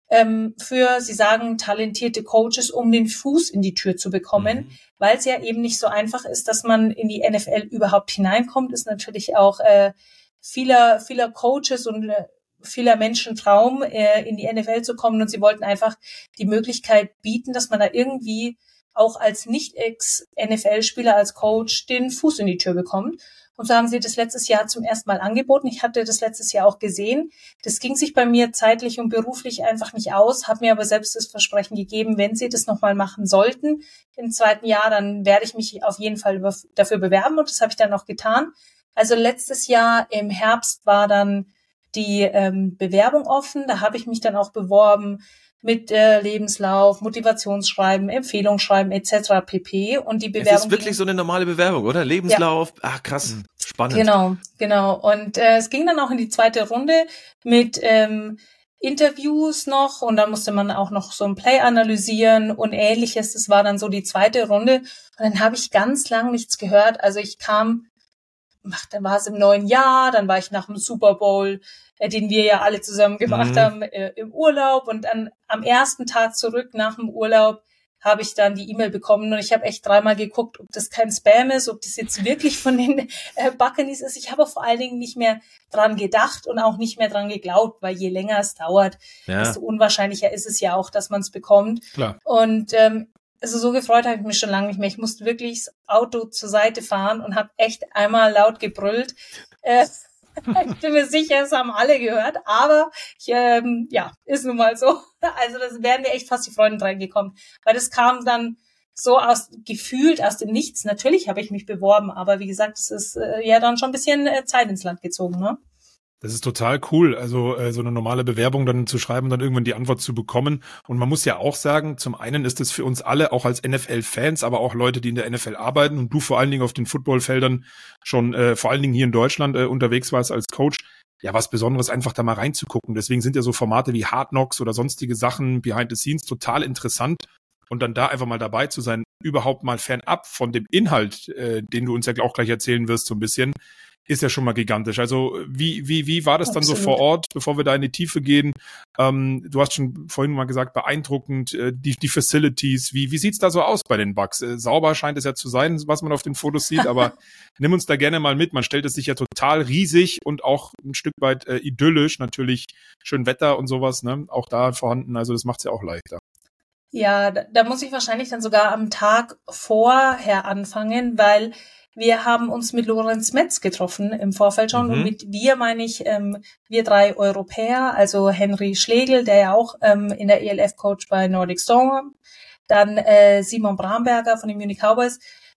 für, sie sagen, talentierte Coaches, um den Fuß in die Tür zu bekommen, weil es ja eben nicht so einfach ist, dass man in die NFL überhaupt hineinkommt, ist natürlich auch vieler Coaches und vieler Menschen Traum, in die NFL zu kommen, und sie wollten einfach die Möglichkeit bieten, dass man da irgendwie auch als Nicht-Ex-NFL-Spieler, als Coach den Fuß in die Tür bekommt. Und so haben sie das letztes Jahr zum ersten Mal angeboten. Ich hatte das letztes Jahr auch gesehen. Das ging sich bei mir zeitlich und beruflich einfach nicht aus, habe mir aber selbst das Versprechen gegeben, wenn sie das nochmal machen sollten im zweiten Jahr, dann werde ich mich auf jeden Fall dafür bewerben, und das habe ich dann auch getan. Also letztes Jahr im Herbst war dann die Bewerbung offen. Da habe ich mich dann auch beworben mit Lebenslauf, Motivationsschreiben, Empfehlungsschreiben etc. pp. Und die Bewerbung. Das ist wirklich so eine normale Bewerbung, oder? Lebenslauf. Ja. Ach, krass. Spannend. Genau. Und es ging dann auch in die zweite Runde mit Interviews noch, und dann musste man auch noch so ein Play analysieren und Ähnliches. Das war dann so die zweite Runde. Und dann habe ich ganz lang nichts gehört. Also ich kam, dann war es im neuen Jahr, dann war ich nach dem Super Bowl, den wir ja alle zusammen gemacht haben, im Urlaub, und dann am ersten Tag zurück nach dem Urlaub habe ich dann die E-Mail bekommen, und ich habe echt 3-mal geguckt, ob das kein Spam ist, ob das jetzt wirklich von den Buccaneers ist. Ich habe vor allen Dingen nicht mehr dran gedacht und auch nicht mehr dran geglaubt, weil je länger es dauert, desto unwahrscheinlicher ist es ja auch, dass man es bekommt. Klar. Und also so gefreut habe ich mich schon lange nicht mehr. Ich musste wirklich das Auto zur Seite fahren und habe echt einmal laut gebrüllt. Ich bin mir sicher, es haben alle gehört, aber ist nun mal so. Also das wären mir echt fast die Freunde reingekommen, weil das kam dann so gefühlt aus dem Nichts. Natürlich habe ich mich beworben, aber wie gesagt, es ist ja dann schon ein bisschen Zeit ins Land gezogen, ne? Das ist total cool, also so eine normale Bewerbung dann zu schreiben und dann irgendwann die Antwort zu bekommen. Und man muss ja auch sagen, zum einen ist es für uns alle, auch als NFL-Fans, aber auch Leute, die in der NFL arbeiten, und du vor allen Dingen auf den Footballfeldern schon vor allen Dingen hier in Deutschland unterwegs warst als Coach, ja, was Besonderes, einfach da mal reinzugucken. Deswegen sind ja so Formate wie Hard Knocks oder sonstige Sachen behind the scenes total interessant. Und dann da einfach mal dabei zu sein, überhaupt mal fernab von dem Inhalt, den du uns ja auch gleich erzählen wirst, so ein bisschen, ist ja schon mal gigantisch. Also wie war das dann so vor Ort, bevor wir da in die Tiefe gehen? Du hast schon vorhin mal gesagt, beeindruckend, die Facilities. Wie sieht's da so aus bei den Bucks? Sauber scheint es ja zu sein, was man auf den Fotos sieht, aber nimm uns da gerne mal mit. Man stellt es sich ja total riesig und auch ein Stück weit idyllisch, natürlich schön Wetter und sowas, ne? Auch da vorhanden, also das macht's ja auch leichter. Ja, da muss ich wahrscheinlich dann sogar am Tag vorher anfangen, weil wir haben uns mit Lorenz Metz getroffen im Vorfeld schon. Und mit wir meine ich wir 3 Europäer, also Henry Schlegel, der ja auch in der ELF Coach bei Nordic Storm, dann Simon Bramberger von den Munich Cowboys,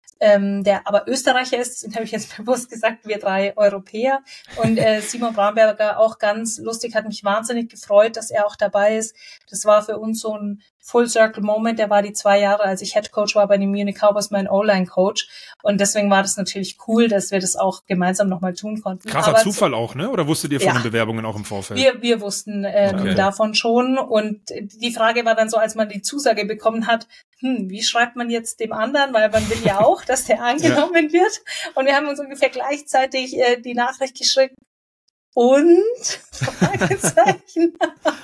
der aber Österreicher ist, deswegen habe ich jetzt bewusst gesagt, wir 3 Europäer. Und Simon Bramberger, auch ganz lustig, hat mich wahnsinnig gefreut, dass er auch dabei ist. Das war für uns so ein Full-Circle-Moment. Der war die 2 Jahre, als ich Head Coach war bei den Munich Cowboys, mein O-Line-Coach. Und deswegen war das natürlich cool, dass wir das auch gemeinsam nochmal tun konnten. Krasser Zufall auch, ne? Oder wusstet ihr von den Bewerbungen auch im Vorfeld? Wir wussten davon schon. Und die Frage war dann so, als man die Zusage bekommen hat, wie schreibt man jetzt dem anderen? Weil man will ja auch, dass der angenommen wird. Und wir haben uns ungefähr gleichzeitig die Nachricht geschickt. Und? Fragezeichen.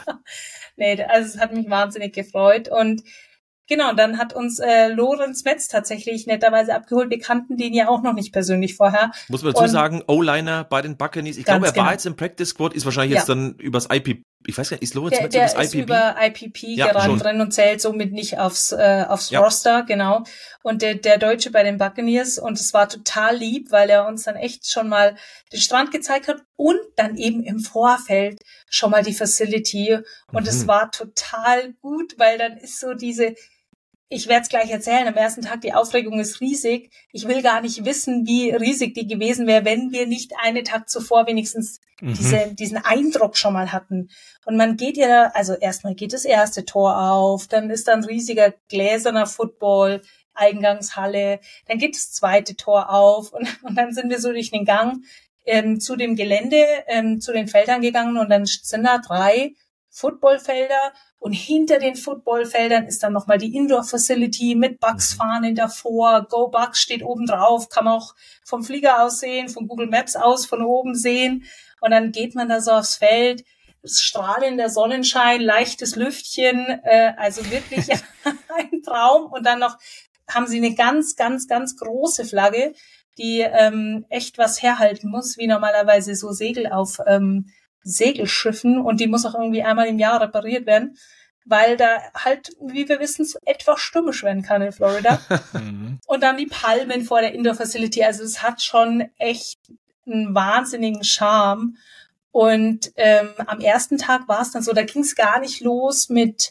Nee, also es hat mich wahnsinnig gefreut. Und genau, dann hat uns Lorenz Metz tatsächlich netterweise abgeholt. Wir kannten den ja auch noch nicht persönlich vorher. Muss man dazu sagen, O-Liner bei den Buccaneers. Ich glaube, er war jetzt im Practice Squad, ist wahrscheinlich jetzt dann übers IP. Ich weiß gar nicht, ist Lorenz Metz übers IPP? Der ist über IPP gerade drin und zählt somit nicht aufs Roster, genau. Und der Deutsche bei den Buccaneers, und es war total lieb, weil er uns dann echt schon mal den Strand gezeigt hat und dann eben im Vorfeld schon mal die Facility. Und es war total gut, weil dann ist so diese ich werde es gleich erzählen, am ersten Tag, die Aufregung ist riesig. Ich will gar nicht wissen, wie riesig die gewesen wäre, wenn wir nicht einen Tag zuvor wenigstens diesen Eindruck schon mal hatten. Und man geht ja, also erstmal geht das erste Tor auf, dann ist da ein riesiger gläserner Football, Eingangshalle, dann geht das zweite Tor auf und dann sind wir so durch den Gang zu dem Gelände, zu den Feldern gegangen und dann sind da 3 Footballfelder und hinter den Footballfeldern ist dann nochmal die Indoor-Facility mit Bucks-Fahnen davor. Go Bucks steht oben drauf, kann man auch vom Flieger aus sehen, von Google Maps aus von oben sehen. Und dann geht man da so aufs Feld, strahlender Sonnenschein, leichtes Lüftchen, also wirklich ein Traum. Und dann noch haben sie eine ganz, ganz, ganz große Flagge, die echt was herhalten muss, wie normalerweise so Segel auf Segelschiffen, und die muss auch irgendwie einmal im Jahr repariert werden, weil da halt, wie wir wissen, etwas stürmisch werden kann in Florida. Und dann die Palmen vor der Indoor Facility, also es hat schon echt einen wahnsinnigen Charme. Und am ersten Tag war es dann so, da ging es gar nicht los mit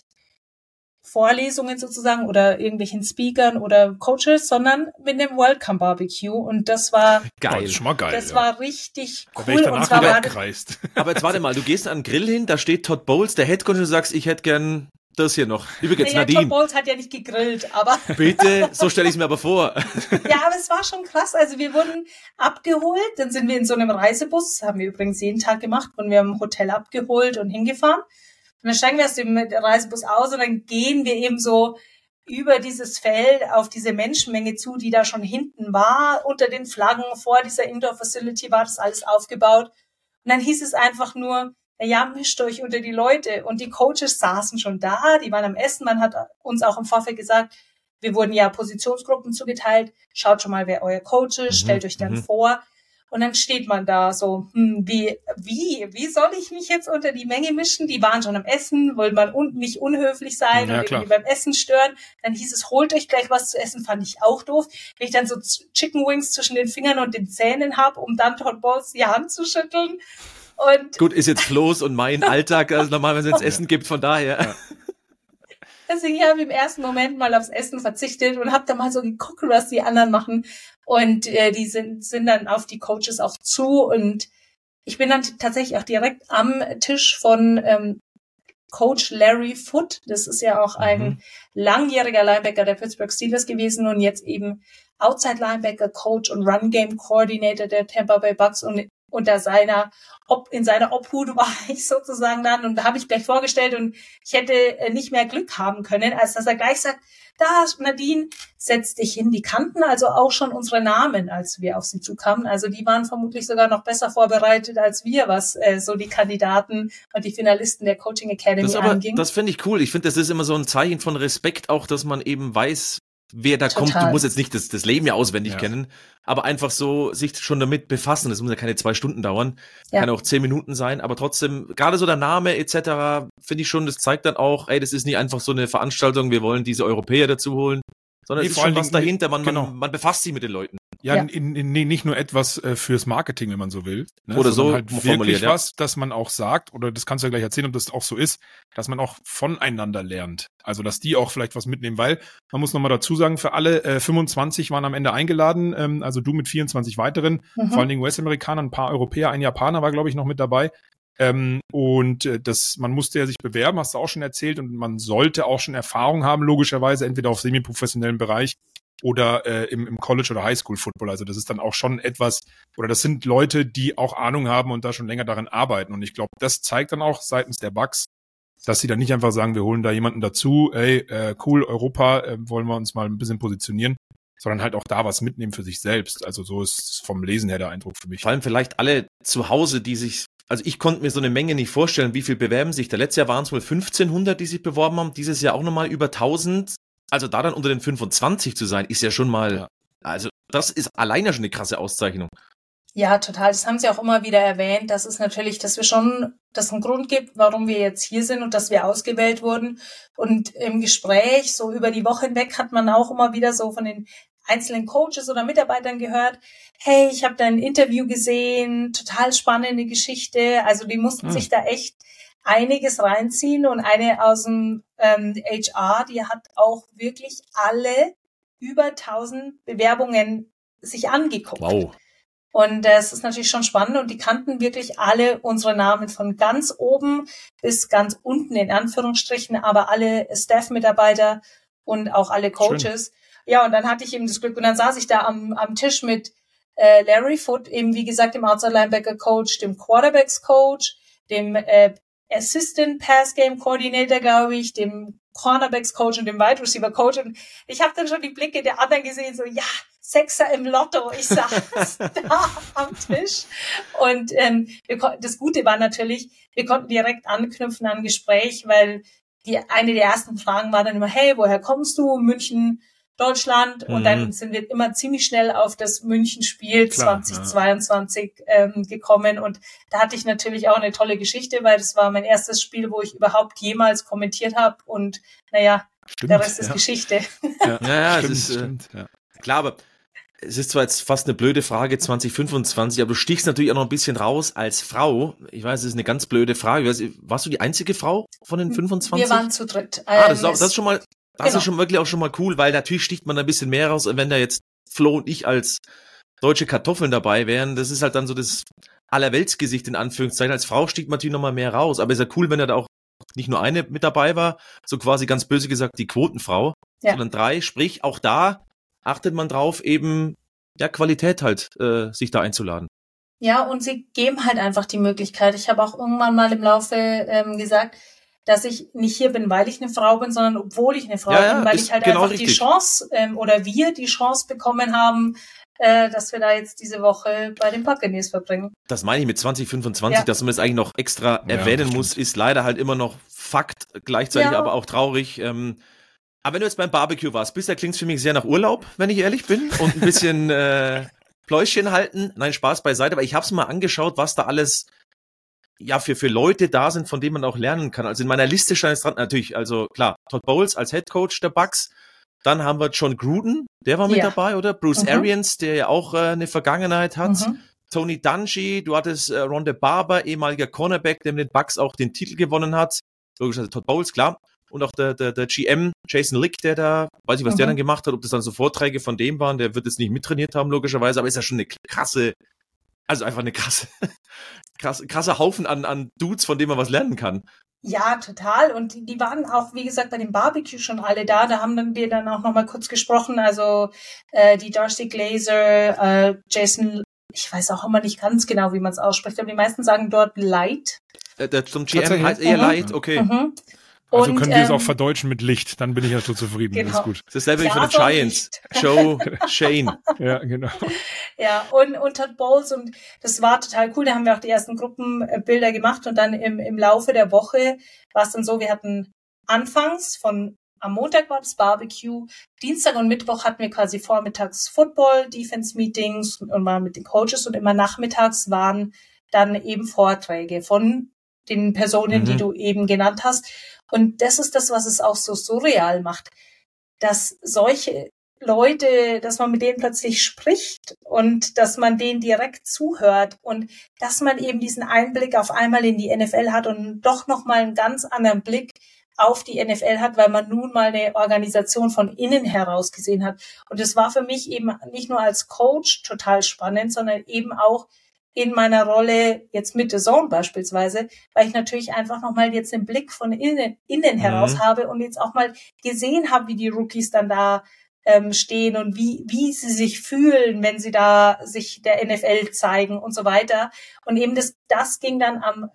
Vorlesungen sozusagen oder irgendwelchen Speakern oder Coaches, sondern mit dem Welcome Barbecue, und das war geil. Das ist schon mal geil. Das war richtig cool. Da wäre ich danach und zwar wieder war abgereist. Aber jetzt warte mal, du gehst an den Grill hin, da steht Todd Bowles, der Headcoach, und du sagst, ich hätte gern das hier noch. Übrigens, Nadine. Todd Bowles hat ja nicht gegrillt, aber bitte, so stelle ich es mir aber vor. ja, aber es war schon krass. Also wir wurden abgeholt, dann sind wir in so einem Reisebus, das haben wir übrigens jeden Tag gemacht, wurden wir im Hotel abgeholt und hingefahren. Und dann steigen wir aus dem Reisebus aus und dann gehen wir eben so über dieses Feld auf diese Menschenmenge zu, die da schon hinten war. Unter den Flaggen vor dieser Indoor-Facility war das alles aufgebaut. Und dann hieß es einfach nur, ja, mischt euch unter die Leute. Und die Coaches saßen schon da, die waren am Essen. Man hat uns auch im Vorfeld gesagt, wir wurden ja Positionsgruppen zugeteilt. Schaut schon mal, wer euer Coach ist, stellt euch dann vor. Und dann steht man da so, wie soll ich mich jetzt unter die Menge mischen? Die waren schon am Essen, wollte man nicht unhöflich sein und irgendwie beim Essen stören. Dann hieß es, holt euch gleich was zu essen, fand ich auch doof. Wenn ich dann so Chicken Wings zwischen den Fingern und den Zähnen habe, um dann Todd Bowles die Hand zu schütteln. Und gut, ist jetzt Flo's und mein Alltag, also normalerweise, wenn es Essen gibt, von daher. Ja. Deswegen habe ich im ersten Moment mal aufs Essen verzichtet und habe da mal so geguckt, was die anderen machen. Und die sind dann auf die Coaches auch zu. Und ich bin dann tatsächlich auch direkt am Tisch von Coach Larry Foote. Das ist ja auch ein langjähriger Linebacker der Pittsburgh Steelers gewesen und jetzt eben Outside Linebacker Coach und Run Game Coordinator der Tampa Bay Bucks. Und unter in seiner Obhut war ich sozusagen dann, und da habe ich gleich vorgestellt, und ich hätte nicht mehr Glück haben können, als dass er gleich sagt, da, Nadine, setz dich hin. Die kannten also auch schon unsere Namen, als wir auf sie zukamen. Also die waren vermutlich sogar noch besser vorbereitet als wir, was so die Kandidaten und die Finalisten der Coaching Academy anging. Das finde ich cool. Ich finde, das ist immer so ein Zeichen von Respekt, auch dass man eben weiß, wer da kommt. Du musst jetzt nicht das Leben ja auswendig kennen, aber einfach so sich schon damit befassen. Das muss ja keine 2 Stunden dauern, kann auch 10 Minuten sein, aber trotzdem, gerade so der Name etc., finde ich schon, das zeigt dann auch, ey, das ist nicht einfach so eine Veranstaltung, wir wollen diese Europäer dazu holen, sondern es ist schon was dahinter, man befasst sich mit den Leuten. Ja, nicht nur etwas fürs Marketing, wenn man so will. Ne? Oder so halt wirklich was, dass man auch sagt, oder das kannst du ja gleich erzählen, ob das auch so ist, dass man auch voneinander lernt. Also, dass die auch vielleicht was mitnehmen, weil man muss nochmal dazu sagen, für alle 25 waren am Ende eingeladen, also du mit 24 weiteren, vor allen Dingen US-Amerikanern, ein paar Europäer, ein Japaner war, glaube ich, noch mit dabei. Man musste ja sich bewerben, hast du auch schon erzählt, und man sollte auch schon Erfahrung haben, logischerweise, entweder auf semi-professionellen Bereich oder im College- oder Highschool-Football. Also das ist dann auch schon etwas, oder das sind Leute, die auch Ahnung haben und da schon länger daran arbeiten. Und ich glaube, das zeigt dann auch seitens der Bucks, dass sie dann nicht einfach sagen, wir holen da jemanden dazu, cool, Europa, wollen wir uns mal ein bisschen positionieren, sondern halt auch da was mitnehmen für sich selbst. Also so ist vom Lesen her der Eindruck für mich. Vor allem vielleicht alle zu Hause, also ich konnte mir so eine Menge nicht vorstellen, wie viel bewerben sich. Letztes Jahr waren es wohl 1500, die sich beworben haben, dieses Jahr auch nochmal über 1000. Also da dann unter den 25 zu sein, ist ja schon mal, also das ist alleine schon eine krasse Auszeichnung. Ja, total. Das haben sie auch immer wieder erwähnt, dass es natürlich, dass es einen Grund gibt, warum wir jetzt hier sind und dass wir ausgewählt wurden. Und im Gespräch, so über die Woche hinweg, hat man auch immer wieder so von den einzelnen Coaches oder Mitarbeitern gehört, hey, ich habe dein Interview gesehen, total spannende Geschichte. Also die mussten sich da echt einiges reinziehen und eine aus dem HR, die hat auch wirklich alle über 1000 Bewerbungen sich angeguckt. Wow. Und das ist natürlich schon spannend und die kannten wirklich alle unsere Namen von ganz oben bis ganz unten in Anführungsstrichen, aber alle Staff-Mitarbeiter und auch alle Coaches. Schön. Ja, und dann hatte ich eben das Glück und dann saß ich da am Tisch mit Larry Foote, eben wie gesagt dem Outside Linebacker Coach, dem Quarterbacks Coach, dem Assistant Pass Game Coordinator, glaube ich, dem Cornerbacks Coach und dem Wide Receiver Coach. Und ich habe dann schon die Blicke der anderen gesehen, so, ja, Sechser im Lotto. Ich saß da am Tisch. Und das Gute war natürlich, wir konnten direkt anknüpfen an Gespräch, weil eine der ersten Fragen war dann immer, hey, woher kommst du? München, Deutschland. Und dann sind wir immer ziemlich schnell auf das München-Spiel 2022 gekommen. Und da hatte ich natürlich auch eine tolle Geschichte, weil das war mein erstes Spiel, wo ich überhaupt jemals kommentiert habe. Und naja, der Rest ist Geschichte. Ja, es ist klar, aber es ist zwar jetzt fast eine blöde Frage 2025, aber du stichst natürlich auch noch ein bisschen raus als Frau. Ich weiß, es ist eine ganz blöde Frage. Warst du die einzige Frau von den 25? Wir waren zu dritt. Das ist schon mal, das ist schon wirklich auch schon mal cool, weil natürlich sticht man ein bisschen mehr raus, wenn da jetzt Flo und ich als deutsche Kartoffeln dabei wären. Das ist halt dann so das Allerweltsgesicht in Anführungszeichen. Als Frau sticht man natürlich noch mal mehr raus. Aber ist ja cool, wenn da auch nicht nur eine mit dabei war, so quasi ganz böse gesagt die Quotenfrau, sondern 3. Sprich, auch da achtet man drauf, eben Qualität halt sich da einzuladen. Ja, und sie geben halt einfach die Möglichkeit. Ich habe auch irgendwann mal im Laufe gesagt, dass ich nicht hier bin, weil ich eine Frau bin, sondern obwohl ich eine Frau bin, weil ich halt genau einfach richtig. Die Chance oder wir die Chance bekommen haben, dass wir da jetzt diese Woche bei den Buccaneers verbringen. Das meine ich mit 2025, dass man das eigentlich noch extra erwähnen muss, ist leider halt immer noch Fakt, gleichzeitig aber auch traurig. Aber wenn du jetzt beim Barbecue warst, bisher klingt's für mich sehr nach Urlaub, wenn ich ehrlich bin, und ein bisschen Pläuschen halten. Nein, Spaß beiseite, aber ich habe es mal angeschaut, was da alles für Leute da sind, von denen man auch lernen kann. Also in meiner Liste stand es dran, natürlich, also klar, Todd Bowles als Head Coach der Bucks. Dann haben wir John Gruden, der war mit dabei, oder? Bruce Arians, der ja auch eine Vergangenheit hat. Tony Dungy, du hattest Ronde Barber, ehemaliger Cornerback, der mit den Bucks auch den Titel gewonnen hat. Logischerweise Todd Bowles, klar. Und auch der GM, Jason Lick, der da, weiß ich, was der dann gemacht hat, ob das dann so Vorträge von dem waren, der wird jetzt nicht mittrainiert haben, logischerweise, aber ist ja schon eine krasse, also einfach eine krasse Haufen an Dudes, von denen man was lernen kann. Ja, total. Und die waren auch, wie gesagt, bei dem Barbecue schon alle da. Da haben wir dann auch noch mal kurz gesprochen. Also die Darcy Glazer, Jason, ich weiß auch immer nicht ganz genau, wie man es ausspricht, aber die meisten sagen dort Light. Zum GM heißt eher Light, okay. Also können wir es auch verdeutschen mit Licht, dann bin ich ja so zufrieden. Genau. Das ist gut. Das ist dasselbe wie von den Giants. Joe Shane. Ja, genau. Ja, und Todd Bowles, und das war total cool. Da haben wir auch die ersten Gruppenbilder gemacht und dann im Laufe der Woche war es dann so, wir hatten anfangs am Montag war das Barbecue, Dienstag und Mittwoch hatten wir quasi vormittags Football, Defense-Meetings und waren mit den Coaches und immer nachmittags waren dann eben Vorträge von den Personen, die du eben genannt hast. Und das ist das, was es auch so surreal macht, dass solche Leute, dass man mit denen plötzlich spricht und dass man denen direkt zuhört und dass man eben diesen Einblick auf einmal in die NFL hat und doch nochmal einen ganz anderen Blick auf die NFL hat, weil man nun mal eine Organisation von innen heraus gesehen hat. Und das war für mich eben nicht nur als Coach total spannend, sondern eben auch in meiner Rolle jetzt mit The Zone beispielsweise, weil ich natürlich einfach nochmal jetzt den Blick von innen heraus habe und jetzt auch mal gesehen habe, wie die Rookies dann da stehen und wie sie sich fühlen, wenn sie da sich der NFL zeigen und so weiter. Und eben das ging dann am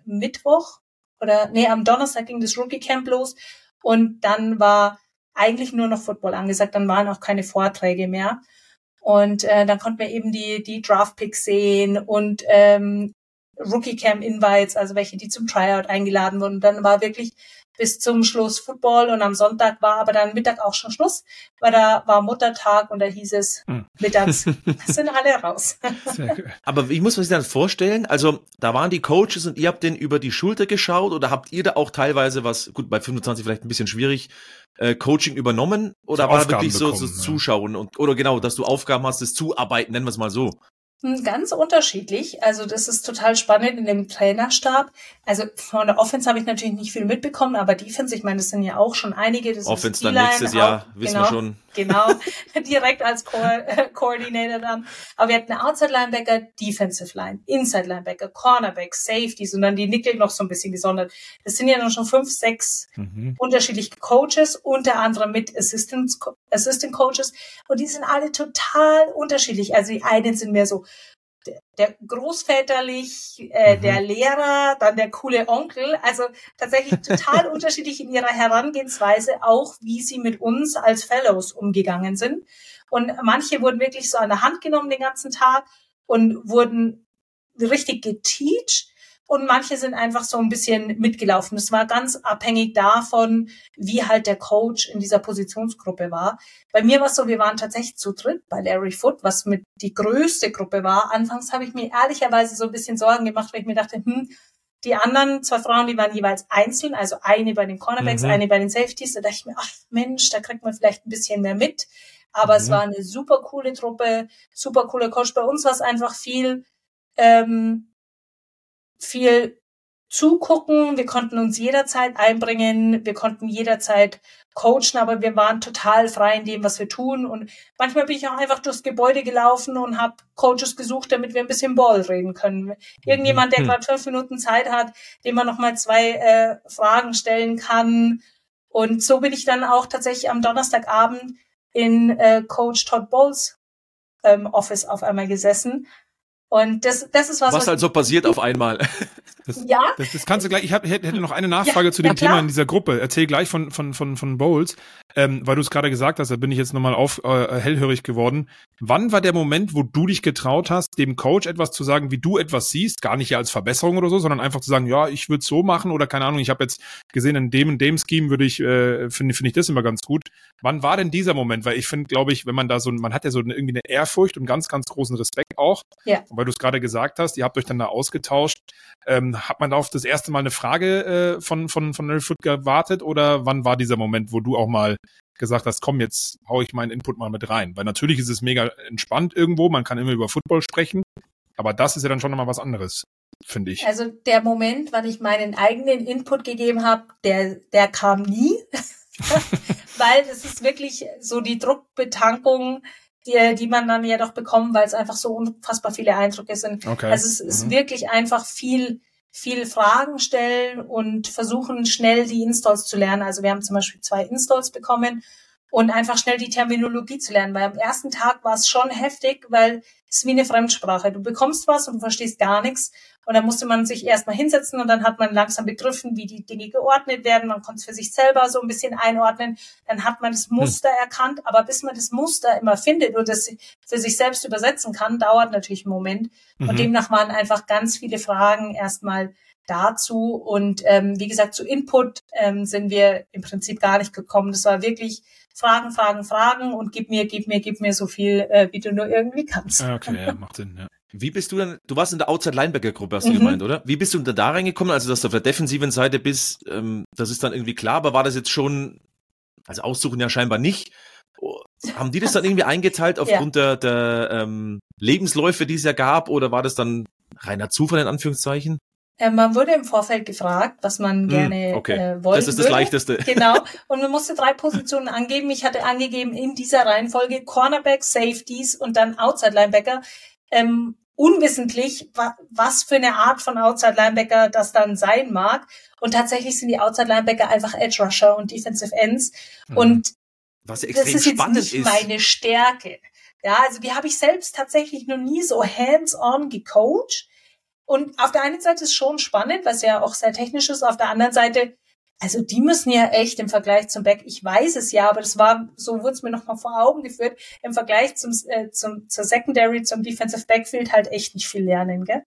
am Donnerstag ging das Rookie Camp los und dann war eigentlich nur noch Football angesagt, dann waren auch keine Vorträge mehr. Und dann konnten wir eben die Draft-Picks sehen und Rookie-Camp-Invites, also welche, die zum Tryout eingeladen wurden. Und dann war wirklich bis zum Schluss Football und am Sonntag war aber dann Mittag auch schon Schluss, weil da war Muttertag und da hieß es mittags, sind alle raus. Aber ich muss mir das dann vorstellen, also da waren die Coaches und ihr habt denen über die Schulter geschaut oder habt ihr da auch teilweise was, gut, bei 25 vielleicht ein bisschen schwierig, Coaching übernommen oder war da wirklich so Zuschauen oder genau, dass du Aufgaben hast, das Zuarbeiten, nennen wir es mal so? Ganz unterschiedlich. Also das ist total spannend in dem Trainerstab. Also von der Offense habe ich natürlich nicht viel mitbekommen, aber Defense, ich meine, das sind ja auch schon einige. Das Offense dann nächstes Jahr, wissen wir schon. Genau, direkt als Coordinator dann. Aber wir hatten eine Outside-Linebacker, Defensive Line, Inside-Linebacker, Cornerback, Safeties und dann die Nickel noch so ein bisschen gesondert. Das sind ja dann schon 5, 6 unterschiedliche Coaches, unter anderem mit Assistant Coaches. Und die sind alle total unterschiedlich. Also die einen sind mehr so der großväterlich, der Lehrer, dann der coole Onkel, also tatsächlich total unterschiedlich in ihrer Herangehensweise, auch wie sie mit uns als Fellows umgegangen sind. Und manche wurden wirklich so an der Hand genommen den ganzen Tag und wurden richtig geteacht. Und manche sind einfach so ein bisschen mitgelaufen. Das war ganz abhängig davon, wie halt der Coach in dieser Positionsgruppe war. Bei mir war es so, wir waren tatsächlich zu dritt bei Larry Foote, was mit die größte Gruppe war. Anfangs habe ich mir ehrlicherweise so ein bisschen Sorgen gemacht, weil ich mir dachte, die anderen 2 Frauen, die waren jeweils einzeln, also eine bei den Cornerbacks, eine bei den Safeties. Da dachte ich mir, ach Mensch, da kriegt man vielleicht ein bisschen mehr mit. Aber es war eine super coole Truppe, super cooler Coach. Bei uns war es einfach viel zugucken, wir konnten uns jederzeit einbringen, wir konnten jederzeit coachen, aber wir waren total frei in dem, was wir tun. Und manchmal bin ich auch einfach durchs Gebäude gelaufen und habe Coaches gesucht, damit wir ein bisschen Ball reden können. Irgendjemand, der gerade 5 Minuten Zeit hat, dem man nochmal 2 Fragen stellen kann. Und so bin ich dann auch tatsächlich am Donnerstagabend in Coach Todd Bowles Office auf einmal gesessen. Und das ist was also passiert auf einmal. Das kannst du gleich. Ich hätte noch eine Nachfrage zu dem Thema in dieser Gruppe. Erzähl gleich von Bowles, weil du es gerade gesagt hast. Da bin ich jetzt nochmal hellhörig geworden. Wann war der Moment, wo du dich getraut hast, dem Coach etwas zu sagen, wie du etwas siehst? Gar nicht ja als Verbesserung oder so, sondern einfach zu sagen, ja, ich würde es so machen oder keine Ahnung. Ich habe jetzt gesehen, in dem und dem Scheme würde ich finde ich das immer ganz gut. Wann war denn dieser Moment? Weil ich finde, glaube ich, wenn man da man hat ja so irgendwie eine Ehrfurcht und ganz, ganz großen Respekt auch. Ja. Weil du es gerade gesagt hast, ihr habt euch dann da ausgetauscht. Hat man da auf das erste Mal eine Frage von Larry Foote gewartet oder wann war dieser Moment, wo du auch mal gesagt hast, komm, jetzt hau ich meinen Input mal mit rein? Weil natürlich ist es mega entspannt irgendwo, man kann immer über Football sprechen, aber das ist ja dann schon nochmal was anderes, finde ich. Also der Moment, wann ich meinen eigenen Input gegeben habe, der kam nie, weil es ist wirklich so die Druckbetankung, die man dann ja doch bekommt, weil es einfach so unfassbar viele Eindrücke sind. Okay. Also es ist wirklich einfach viel Fragen stellen und versuchen schnell die Installs zu lernen. Also wir haben zum Beispiel 2 Installs bekommen und einfach schnell die Terminologie zu lernen, weil am ersten Tag war es schon heftig, weil es ist wie eine Fremdsprache. Du bekommst was und du verstehst gar nichts und dann musste man sich erstmal hinsetzen und dann hat man langsam begriffen, wie die Dinge geordnet werden. Man konnte es für sich selber so ein bisschen einordnen. Dann hat man das Muster erkannt, aber bis man das Muster immer findet und das für sich selbst übersetzen kann, dauert natürlich einen Moment. Und demnach waren einfach ganz viele Fragen erstmal dazu und wie gesagt, zu Input sind wir im Prinzip gar nicht gekommen. Das war wirklich Fragen und gib mir so viel, wie du nur irgendwie kannst. Okay, ja, macht Sinn, ja. Wie bist du dann, du warst in der Outside-Linebacker-Gruppe, hast du gemeint, oder? Wie bist du da reingekommen, also dass du auf der defensiven Seite bist, das ist dann irgendwie klar, aber war das jetzt schon, also aussuchen ja scheinbar nicht, haben die das dann irgendwie eingeteilt aufgrund der Lebensläufe, die es ja gab, oder war das dann reiner Zufall in Anführungszeichen? Man wurde im Vorfeld gefragt, was man gerne wollen würde. Das ist das Leichteste. Genau. Und man musste 3 Positionen angeben. Ich hatte angegeben in dieser Reihenfolge Cornerback, Safeties und dann Outside Linebacker. Unwissentlich, was für eine Art von Outside Linebacker das dann sein mag. Und tatsächlich sind die Outside Linebacker einfach Edge Rusher und Defensive Ends. Und was ja extrem das ist jetzt spannend nicht meine Stärke. Ja, also die habe ich selbst tatsächlich noch nie so hands-on gecoacht. Und auf der einen Seite ist schon spannend, weil es ja auch sehr technisch ist. Auf der anderen Seite, also die müssen ja echt im Vergleich zum Back, ich weiß es ja, aber das war, so wurde es mir nochmal vor Augen geführt, im Vergleich zur Secondary, zum Defensive Backfield halt echt nicht viel lernen, gell?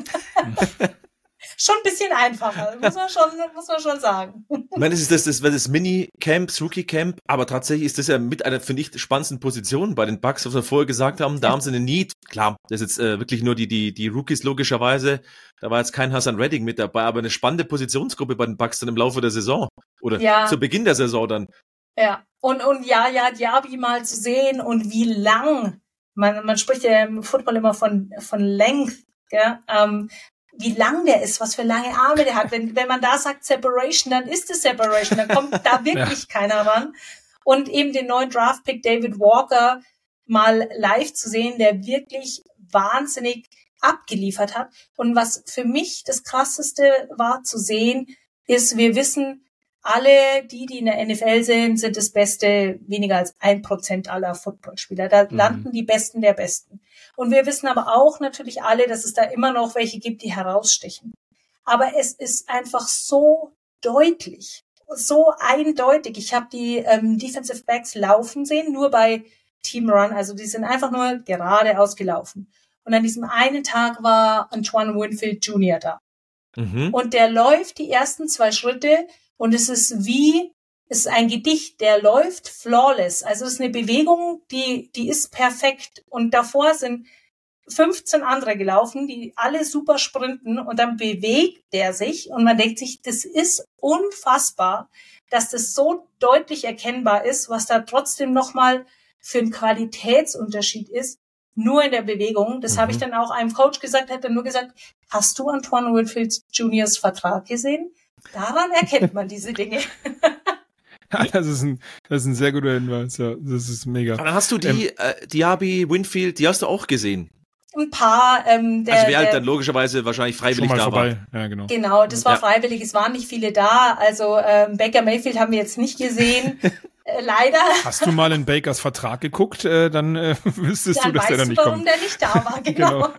Schon ein bisschen einfacher, muss man schon sagen. Ich meine, das ist das Mini-Camp, das Rookie-Camp, aber tatsächlich ist das ja mit einer, finde ich, spannendsten Position bei den Bucks, was wir vorher gesagt haben. Da haben sie eine Need. Klar, das ist jetzt wirklich nur die Rookies logischerweise. Da war jetzt kein Hassan Reddick mit dabei, aber eine spannende Positionsgruppe bei den Bucks dann im Laufe der Saison. Oder zu Beginn der Saison dann. Ja, und Diaby mal zu sehen und wie lang man spricht ja im Football immer von Length, gell? Wie lang der ist, was für lange Arme der hat. Wenn man da sagt Separation, dann ist es Separation, dann kommt da wirklich keiner ran. Und eben den neuen Draftpick David Walker mal live zu sehen, der wirklich wahnsinnig abgeliefert hat. Und was für mich das Krasseste war zu sehen, ist, wir wissen, alle, die in der NFL sind das Beste, weniger als 1% aller Footballspieler. Da landen die Besten der Besten. Und wir wissen aber auch natürlich alle, dass es da immer noch welche gibt, die herausstechen. Aber es ist einfach so deutlich, so eindeutig. Ich habe die Defensive Backs laufen sehen, nur bei Team Run. Also die sind einfach nur geradeaus gelaufen. Und an diesem einen Tag war Antoine Winfield Jr. da. Und der läuft die ersten 2 Schritte und es ist ein Gedicht, der läuft flawless. Also es ist eine Bewegung, die ist perfekt. Und davor sind 15 andere gelaufen, die alle super sprinten und dann bewegt der sich und man denkt sich, das ist unfassbar, dass das so deutlich erkennbar ist, was da trotzdem nochmal für ein Qualitätsunterschied ist, nur in der Bewegung. Das habe ich dann auch einem Coach gesagt, hat dann nur gesagt, hast du Antoine Winfield Jr.'s Vertrag gesehen? Daran erkennt man diese Dinge. Ja, das ist ein sehr guter Hinweis, ja. Das ist mega. Aber dann hast du Diaby Winfield, die hast du auch gesehen. Ein paar. Also wer halt dann logischerweise wahrscheinlich freiwillig da vorbei. war. Ja, genau. Genau, das war freiwillig. Es waren nicht viele da. Also Baker Mayfield haben wir jetzt nicht gesehen. Leider. Hast du mal in Bakers Vertrag geguckt? Dann wüsstest du, dass der dann nicht kommt. Warum der nicht da war, genau.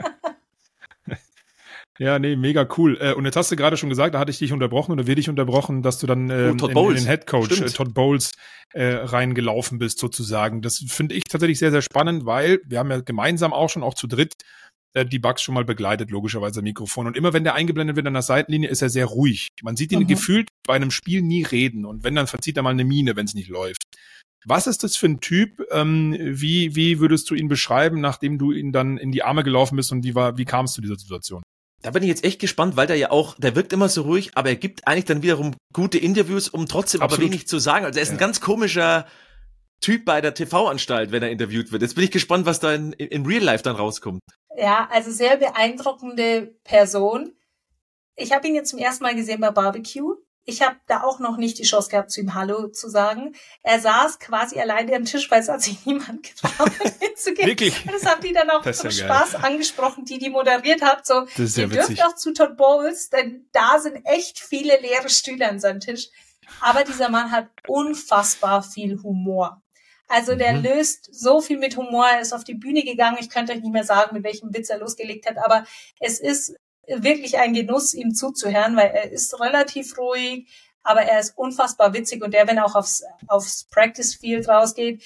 Ja, nee, mega cool. Und jetzt hast du gerade schon gesagt, da hatte ich dich unterbrochen oder wir dich unterbrochen, dass du dann in den Headcoach Todd Bowles reingelaufen bist sozusagen. Das finde ich tatsächlich sehr, sehr spannend, weil wir haben ja gemeinsam auch zu dritt die Bucks schon mal begleitet, logischerweise am Mikrofon. Und immer wenn der eingeblendet wird an der Seitenlinie, ist er sehr ruhig. Man sieht ihn gefühlt bei einem Spiel nie reden. Und wenn, dann verzieht er mal eine Miene, wenn es nicht läuft. Was ist das für ein Typ? Wie würdest du ihn beschreiben, nachdem du ihn dann in die Arme gelaufen bist und wie kam es zu dieser Situation? Da bin ich jetzt echt gespannt, weil der wirkt immer so ruhig, aber er gibt eigentlich dann wiederum gute Interviews, um trotzdem aber wenig zu sagen. Also er ist ein ganz komischer Typ bei der TV-Anstalt, wenn er interviewt wird. Jetzt bin ich gespannt, was da in Real Life dann rauskommt. Ja, also sehr beeindruckende Person. Ich habe ihn jetzt zum ersten Mal gesehen bei Barbecue. Ich habe da auch noch nicht die Chance gehabt, zu ihm Hallo zu sagen. Er saß quasi alleine am Tisch, weil es hat sich niemand getraut, hinzugehen. Wirklich? Und das haben die dann auch zum Spaß angesprochen, die moderiert hat. So, das ist ihr dürft auch zu Todd Bowles, denn da sind echt viele leere Stühle an seinem Tisch. Aber dieser Mann hat unfassbar viel Humor. Also der löst so viel mit Humor. Er ist auf die Bühne gegangen. Ich könnte euch nicht mehr sagen, mit welchem Witz er losgelegt hat, aber es ist wirklich ein Genuss, ihm zuzuhören, weil er ist relativ ruhig, aber er ist unfassbar witzig und der, wenn er auch aufs Practice Field rausgeht,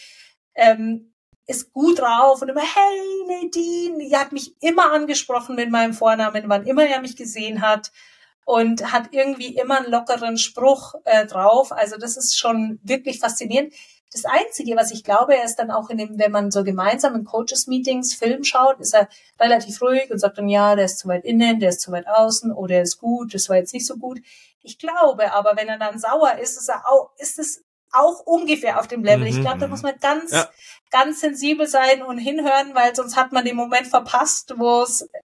ist gut drauf und immer, hey Nadine, die hat mich immer angesprochen mit meinem Vornamen, wann immer er mich gesehen hat und hat irgendwie immer einen lockeren Spruch drauf. Also das ist schon wirklich faszinierend. Das Einzige, was ich glaube, er ist dann auch wenn man so gemeinsam in Coaches-Meetings Film schaut, ist er relativ ruhig und sagt dann, ja, der ist zu weit innen, der ist zu weit außen, oder der ist gut, das war jetzt nicht so gut. Ich glaube aber, wenn er dann sauer ist, ist es auch ungefähr auf dem Level. Ich glaube, da muss man ganz sensibel sein und hinhören, weil sonst hat man den Moment verpasst, wo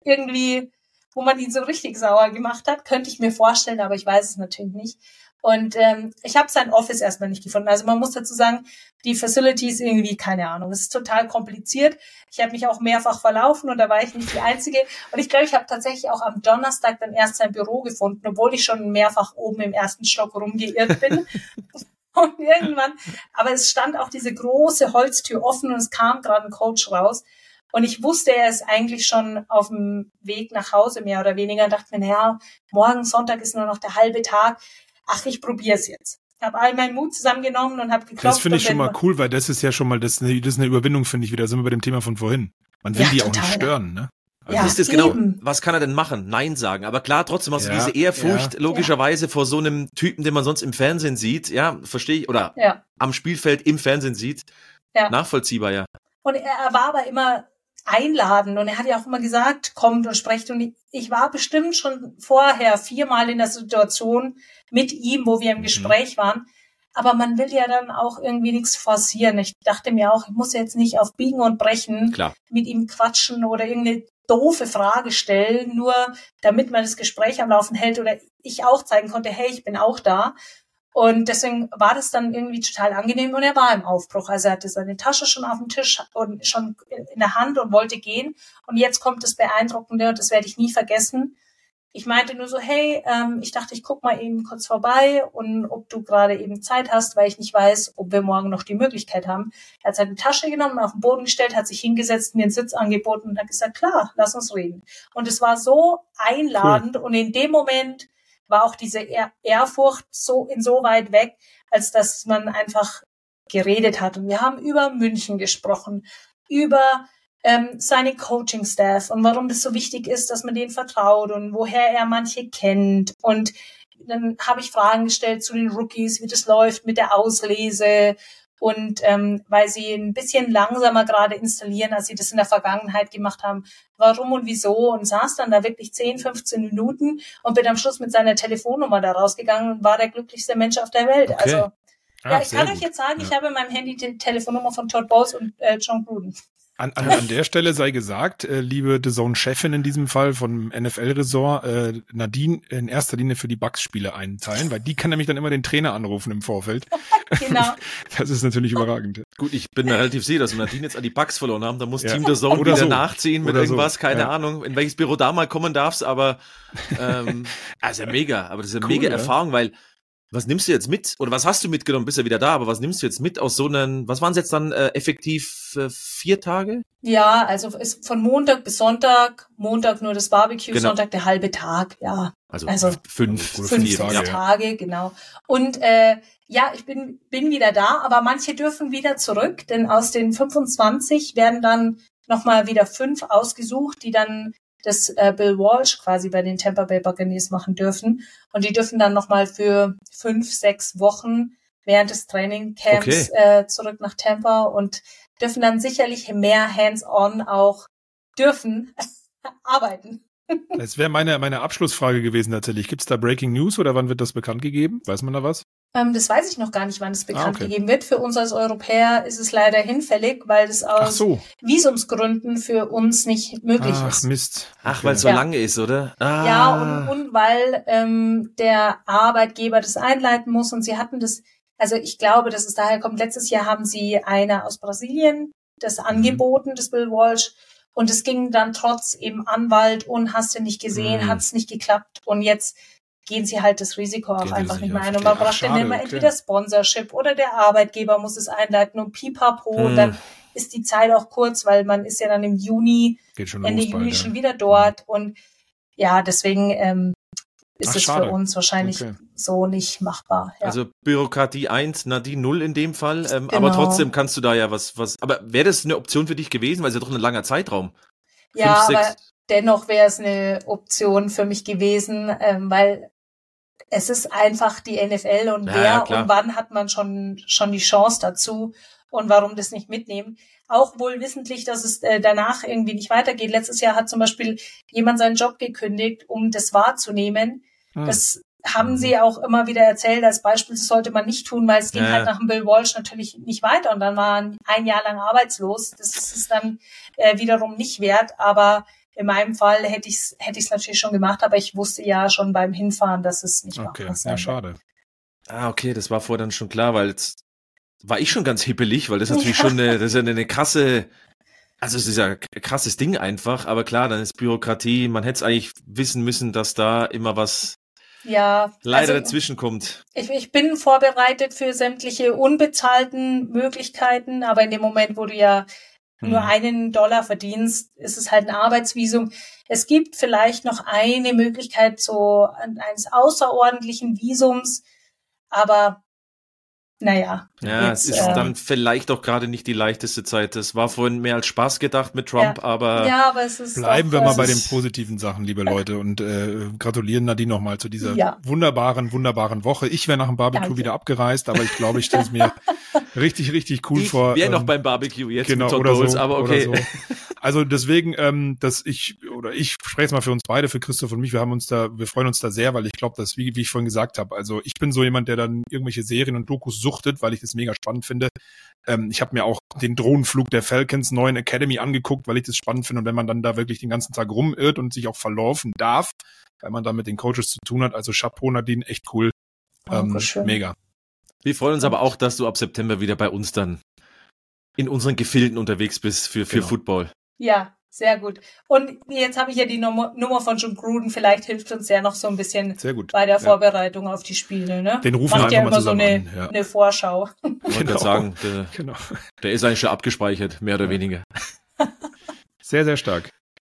man ihn so richtig sauer gemacht hat. Könnte ich mir vorstellen, aber ich weiß es natürlich nicht. Und ich habe sein Office erstmal nicht gefunden. Also man muss dazu sagen, die Facilities irgendwie, keine Ahnung, es ist total kompliziert. Ich habe mich auch mehrfach verlaufen und da war ich nicht die Einzige. Und ich glaube, ich habe tatsächlich auch am Donnerstag dann erst sein Büro gefunden, obwohl ich schon mehrfach oben im ersten Stock rumgeirrt bin. Und irgendwann, aber es stand auch diese große Holztür offen und es kam gerade ein Coach raus. Und ich wusste, er ist eigentlich schon auf dem Weg nach Hause, mehr oder weniger. Und dachte mir, naja, morgen Sonntag ist nur noch der halbe Tag. Ach, ich probiere es jetzt. Ich habe all meinen Mut zusammengenommen und habe geklopft. Das finde ich schon mal cool, weil das ist ja schon mal, das ist eine Überwindung, finde ich wieder. Da sind wir bei dem Thema von vorhin. Man will die auch nicht stören, ne? Also ja, ist das genau, was kann er denn machen? Nein sagen. Aber klar, trotzdem hast du diese Ehrfurcht logischerweise vor so einem Typen, den man sonst im Fernsehen sieht. Ja, verstehe ich. Oder am Spielfeld im Fernsehen sieht. Ja. Nachvollziehbar, ja. Und er war aber immer einladend und er hat ja auch immer gesagt, kommt und sprecht. Und ich war bestimmt schon vorher 4-mal in der Situation mit ihm, wo wir im Gespräch waren. aber man will ja dann auch irgendwie nichts forcieren. Ich dachte mir auch, ich muss jetzt nicht auf Biegen und Brechen mit ihm quatschen oder irgendeine doofe Frage stellen, nur damit man das Gespräch am Laufen hält oder ich auch zeigen konnte, hey, ich bin auch da. Und deswegen war das dann irgendwie total angenehm und er war im Aufbruch. Also er hatte seine Tasche schon auf dem Tisch und schon in der Hand und wollte gehen. Und jetzt kommt das Beeindruckende und das werde ich nie vergessen. Ich meinte nur so, hey, ich dachte, ich guck mal eben kurz vorbei und ob du gerade eben Zeit hast, weil ich nicht weiß, ob wir morgen noch die Möglichkeit haben. Er hat seine Tasche genommen, auf den Boden gestellt, hat sich hingesetzt, mir einen Sitz angeboten und hat gesagt, klar, lass uns reden. Und es war so einladend und in dem Moment war auch diese Ehrfurcht so insoweit weg, als dass man einfach geredet hat. Und wir haben über München gesprochen, über seine Coaching-Staff und warum das so wichtig ist, dass man denen vertraut und woher er manche kennt. Und dann habe ich Fragen gestellt zu den Rookies, wie das läuft mit der Auslese und weil sie ein bisschen langsamer gerade installieren, als sie das in der Vergangenheit gemacht haben, warum und wieso und saß dann da wirklich 10, 15 Minuten und bin am Schluss mit seiner Telefonnummer da rausgegangen und war der glücklichste Mensch auf der Welt. Okay. Also ja, ich kann euch jetzt sagen, ich habe in meinem Handy die Telefonnummer von Todd Bowles und John Gruden. An der Stelle sei gesagt, liebe DAZN-Chefin in diesem Fall vom NFL-Resort, Nadine in erster Linie für die Bucks-Spiele einteilen, weil die kann nämlich dann immer den Trainer anrufen im Vorfeld. Genau. Das ist natürlich überragend. Gut, ich bin mir relativ sicher, dass wir Nadine jetzt an die Bucks verloren haben. Da muss Team DAZN wieder so nachziehen mit irgendwas, keine Ahnung, in welches Büro da mal kommen darfst, aber also mega, aber das ist eine mega Erfahrung, weil was nimmst du jetzt mit? Oder was hast du mitgenommen? Bist ja wieder da, aber was nimmst du jetzt mit aus so einem, was waren es jetzt dann effektiv 4 Tage? Ja, also ist von Montag bis Sonntag, Montag nur das Barbecue, genau. Sonntag der halbe Tag, ja. Also 5 4 Tage, genau. Und ja, ich bin wieder da, aber manche dürfen wieder zurück, denn aus den 25 werden dann nochmal wieder 5 ausgesucht, die dann das Bill Walsh quasi bei den Tampa Bay Buccaneers machen dürfen. Und die dürfen dann nochmal für 5, 6 Wochen während des Trainingcamps zurück nach Tampa und dürfen dann sicherlich mehr hands-on auch dürfen arbeiten. Das wäre meine Abschlussfrage gewesen tatsächlich. Gibt es da Breaking News oder wann wird das bekannt gegeben? Weiß man da was? Das weiß ich noch gar nicht, wann es bekannt gegeben wird. Für uns als Europäer ist es leider hinfällig, weil das aus Visumsgründen für uns nicht möglich ist. Ach Mist. Ach, weil es so lange ist, oder? Ja, und weil der Arbeitgeber das einleiten muss und sie hatten das, also ich glaube, dass es daher kommt. Letztes Jahr haben sie einer aus Brasilien das angeboten, das Bill Walsh. Und es ging dann trotz eben Anwalt und hast du nicht gesehen, hat es nicht geklappt. Und jetzt gehen sie halt das Risiko auch einfach nicht mehr ein. Und man braucht dann immer entweder Sponsorship oder der Arbeitgeber muss es einleiten und pipapo. Und dann ist die Zeit auch kurz, weil man ist ja dann im Juni, Ende Juni schon wieder dort. Und ja, deswegen ist es für uns wahrscheinlich so nicht machbar. Ja. Also Bürokratie 1, Nadine 0 in dem Fall. Genau. Aber trotzdem kannst du da ja was. Aber wäre das eine Option für dich gewesen? Weil es ja doch ein langer Zeitraum. Ja, 5, 6. Aber dennoch wäre es eine Option für mich gewesen, weil es ist einfach die NFL und wer und wann hat man schon die Chance dazu und warum das nicht mitnehmen. Auch wohl wissentlich, dass es danach irgendwie nicht weitergeht. Letztes Jahr hat zum Beispiel jemand seinen Job gekündigt, um das wahrzunehmen. Das haben sie auch immer wieder erzählt als Beispiel, das sollte man nicht tun, weil es ging halt nach dem Bill Walsh natürlich nicht weiter und dann war er 1 Jahr lang arbeitslos. Das ist es dann wiederum nicht wert, aber in meinem Fall hätte ich es natürlich schon gemacht, aber ich wusste ja schon beim Hinfahren, dass es nicht machbar ist. Ja, schade. Okay, das war vorher dann schon klar, weil jetzt war ich schon ganz hippelig, weil das natürlich schon das ist ja eine krasse, also es ist ja ein krasses Ding einfach, aber klar, dann ist Bürokratie, man hätte es eigentlich wissen müssen, dass da immer was leider dazwischen kommt. Ich bin vorbereitet für sämtliche unbezahlten Möglichkeiten, aber in dem Moment, wo du ja nur $1 verdienst, ist es halt ein Arbeitsvisum. Es gibt vielleicht noch eine Möglichkeit so eines außerordentlichen Visums, aber naja. Ja, es ist dann vielleicht auch gerade nicht die leichteste Zeit. Das war vorhin mehr als Spaß gedacht mit Trump, aber es ist bleiben wir mal bei den positiven Sachen, liebe Leute, und gratulieren Nadine nochmal zu dieser wunderbaren Woche. Ich wäre nach dem Barbecue wieder abgereist, aber ich glaube, ich stelle es mir richtig, richtig cool vor. Ich wäre noch beim Barbecue jetzt genau, mit Todd Bowles, aber okay. So. Also deswegen, ich spreche jetzt mal für uns beide, für Christoph und mich, wir freuen uns da sehr, weil ich glaube, dass, wie ich vorhin gesagt habe, also ich bin so jemand, der dann irgendwelche Serien und Dokus suchtet, weil ich das mega spannend finde. Ich habe mir auch den Drohnenflug der Falcons neuen Academy angeguckt, weil ich das spannend finde und wenn man dann da wirklich den ganzen Tag rumirrt und sich auch verlaufen darf, weil man da mit den Coaches zu tun hat, also Chapeau Nadine, echt cool. Mega. Wir freuen uns aber auch, dass du ab September wieder bei uns dann in unseren Gefilden unterwegs bist für Football. Ja, sehr gut. Und jetzt habe ich ja die Nummer von John Gruden. Vielleicht hilft uns ja noch so ein bisschen bei der Vorbereitung auf die Spiele. Ne? Den rufen wir einfach mal zusammen so eine Vorschau. Ich wollte gerade sagen, der ist eigentlich schon abgespeichert, mehr oder weniger. Sehr, sehr stark.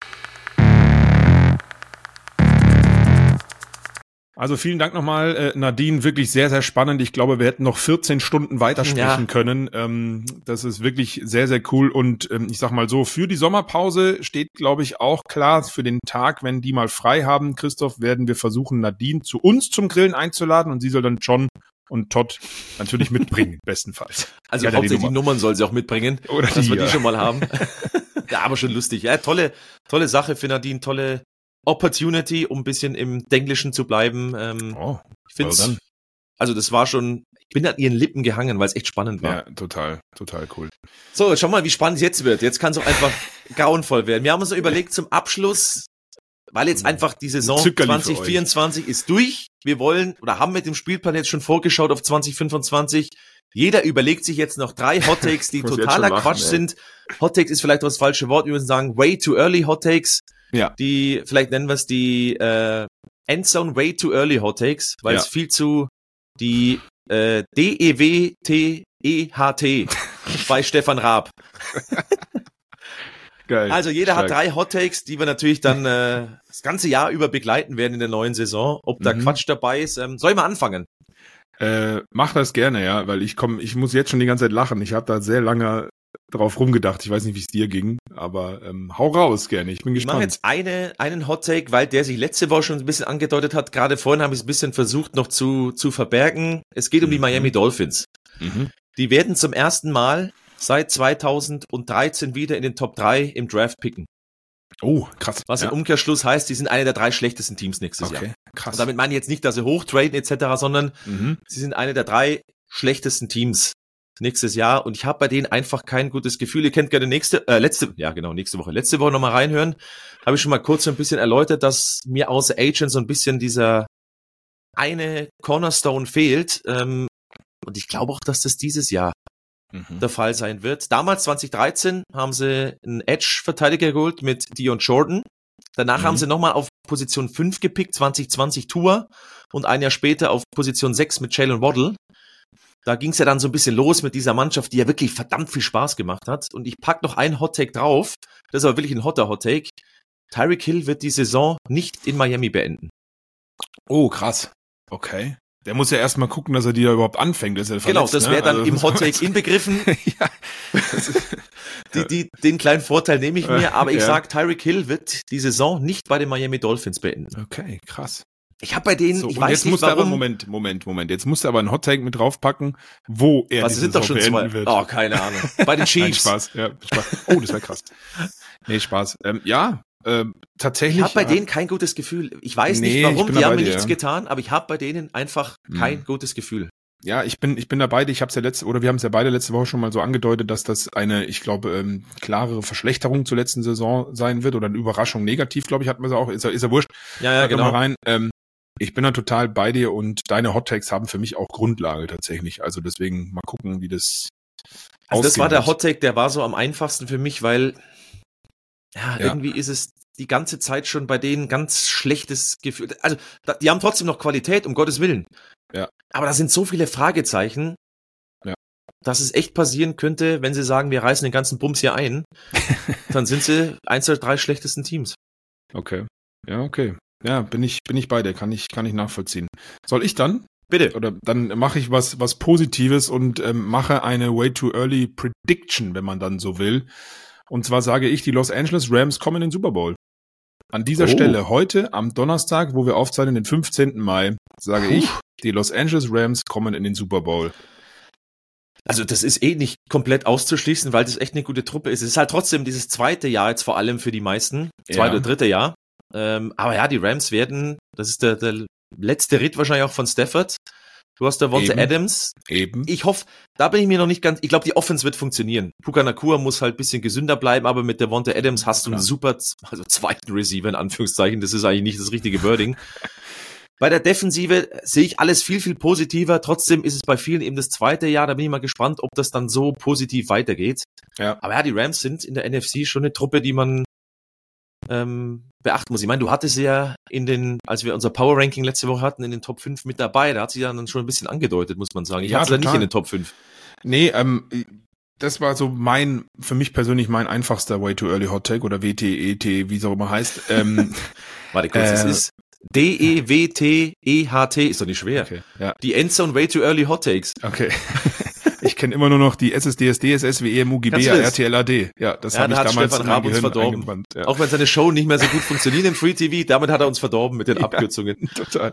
Also vielen Dank nochmal, Nadine, wirklich sehr, sehr spannend. Ich glaube, wir hätten noch 14 Stunden weitersprechen können. Das ist wirklich sehr, sehr cool und ich sag mal so, für die Sommerpause steht, glaube ich, auch klar, für den Tag, wenn die mal frei haben, Christoph, werden wir versuchen, Nadine zu uns zum Grillen einzuladen und sie soll dann John und Todd natürlich mitbringen, bestenfalls. Also hauptsächlich die Nummern soll sie auch mitbringen, oder dass wir die schon mal haben. Ja, aber schon lustig. Ja, tolle Sache für Nadine, tolle Opportunity, um ein bisschen im Denglischen zu bleiben. Ich finde also das war schon, ich bin an ihren Lippen gehangen, weil es echt spannend war. Ja, total cool. So, schau mal, wie spannend es jetzt wird. Jetzt kann es auch einfach grauenvoll werden. Wir haben uns überlegt zum Abschluss, weil jetzt einfach die Saison 2024 ist durch. Wir wollen oder haben mit dem Spielplan jetzt schon vorgeschaut auf 2025. Jeder überlegt sich jetzt noch 3 Hot Takes, die totaler Quatsch sind. Hot Takes ist vielleicht das falsche Wort. Wir müssen sagen, way too early Hot Takes. Ja. Die, vielleicht nennen wir es die Endzone Way Too Early Hot Takes, weil es viel zu die DEWTEHT bei Stefan Raab. Geil. Also jeder hat 3 Hot Takes, die wir natürlich dann das ganze Jahr über begleiten werden in der neuen Saison. Ob da Quatsch dabei ist, soll ich mal anfangen? Mach das gerne, ja, weil ich muss jetzt schon die ganze Zeit lachen. Ich habe da sehr lange drauf rumgedacht. Ich weiß nicht, wie es dir ging, aber hau raus gerne. Ich bin gespannt. Ich mache jetzt einen Hot Take, weil der sich letzte Woche schon ein bisschen angedeutet hat. Gerade vorhin habe ich es ein bisschen versucht noch zu verbergen. Es geht um die Miami Dolphins. Die werden zum ersten Mal seit 2013 wieder in den Top 3 im Draft picken. Oh, krass. Was im Umkehrschluss heißt, die sind eine der 3 schlechtesten Teams nächstes Jahr. Krass. Und damit meine ich jetzt nicht, dass sie hochtraden etc., sondern sie sind eine der 3 schlechtesten Teams nächstes Jahr und ich habe bei denen einfach kein gutes Gefühl. Ihr kennt gerne letzte Woche nochmal reinhören. Habe ich schon mal kurz so ein bisschen erläutert, dass mir außer Agent so ein bisschen dieser eine Cornerstone fehlt. Und ich glaube auch, dass das dieses Jahr der Fall sein wird. Damals, 2013, haben sie einen Edge-Verteidiger geholt mit Dion Jordan. Danach haben sie nochmal auf Position 5 gepickt, 2020 Tua und ein Jahr später auf Position 6 mit Jalen Waddle. Da ging es ja dann so ein bisschen los mit dieser Mannschaft, die ja wirklich verdammt viel Spaß gemacht hat. Und ich pack noch einen Hot Take drauf. Das ist aber wirklich ein hotter Hot Take. Tyreek Hill wird die Saison nicht in Miami beenden. Oh, krass. Okay. Der muss ja erstmal gucken, dass er die da überhaupt anfängt. Ist er verletzt, genau, das wäre dann im Hot Take inbegriffen. Den kleinen Vorteil nehme ich mir. Aber ich sag, Tyreek Hill wird die Saison nicht bei den Miami Dolphins beenden. Okay, krass. Ich habe bei denen, so, ich weiß nicht warum. Moment. Jetzt musst du aber einen Hot Take mit draufpacken, wo er die Saison beenden wird. Oh, keine Ahnung. Bei den Chiefs. Nein, Spaß. Oh, das wäre krass. Nee, Spaß. Tatsächlich. Ich habe bei denen kein gutes Gefühl. Ich weiß nicht warum, die haben mir nichts getan, aber ich habe bei denen einfach kein gutes Gefühl. Ja, ich bin da beide. Wir haben es ja beide letzte Woche schon mal so angedeutet, dass das eine, ich glaube, klarere Verschlechterung zur letzten Saison sein wird oder eine Überraschung negativ, glaube ich, hatten wir sie auch. Ist ja wurscht. Ja, genau. Mal rein. Ich bin da total bei dir und deine Hot Takes haben für mich auch Grundlage tatsächlich. Also deswegen mal gucken, wie das also das war der Hot Take, der war so am einfachsten für mich, weil irgendwie ist es die ganze Zeit schon bei denen ganz schlechtes Gefühl. Also die haben trotzdem noch Qualität, um Gottes Willen. Ja. Aber da sind so viele Fragezeichen, dass es echt passieren könnte, wenn sie sagen, wir reißen den ganzen Bums hier ein, dann sind sie eins der 3 schlechtesten Teams. Okay. Ja, okay. Ja, bin ich bei dir, kann ich nachvollziehen. Soll ich dann? Bitte. Oder dann mache ich was Positives und mache eine Way Too Early Prediction, wenn man dann so will. Und zwar sage ich, die Los Angeles Rams kommen in den Super Bowl. An dieser Stelle heute, am Donnerstag, wo wir aufzeichnen, den 15. Mai, sage ich, die Los Angeles Rams kommen in den Super Bowl. Also das ist nicht komplett auszuschließen, weil das echt eine gute Truppe ist. Es ist halt trotzdem dieses zweite Jahr jetzt vor allem für die meisten. Zweite oder dritte Jahr. Aber ja, die Rams das ist der letzte Ritt wahrscheinlich auch von Stafford. Du hast Davante Adams. Ich hoffe, da bin ich mir noch nicht ganz, ich glaube, die Offense wird funktionieren. Puka Nacua muss halt ein bisschen gesünder bleiben, aber mit Davante Adams hast du einen super, also zweiten Receiver in Anführungszeichen. Das ist eigentlich nicht das richtige Wording. Bei der Defensive sehe ich alles viel, viel positiver. Trotzdem ist es bei vielen eben das zweite Jahr. Da bin ich mal gespannt, ob das dann so positiv weitergeht. Ja. Aber ja, die Rams sind in der NFC schon eine Truppe, die man beachten muss. Ich meine, du hattest ja als wir unser Power Ranking letzte Woche hatten, in den Top 5 mit dabei. Da hat sich dann schon ein bisschen angedeutet, muss man sagen. Ich hatte da nicht in den Top 5. Nee, das war so für mich persönlich mein einfachster Way Too Early Hot Take oder WTET, wie es auch immer heißt. Warte kurz, es ist DEWTEHT, ist doch nicht schwer. Okay, ja. Die Endzone Way Too Early Hot Takes. Okay. Ich kenne immer nur noch die SSDSD, SSWE, MUGB, RTLAD. Ja, das habe ich damals in mein Gehirn eingebrannt. Ja. Auch wenn seine Show nicht mehr so gut funktioniert im Free TV, damit hat er uns verdorben mit den Abkürzungen. Total.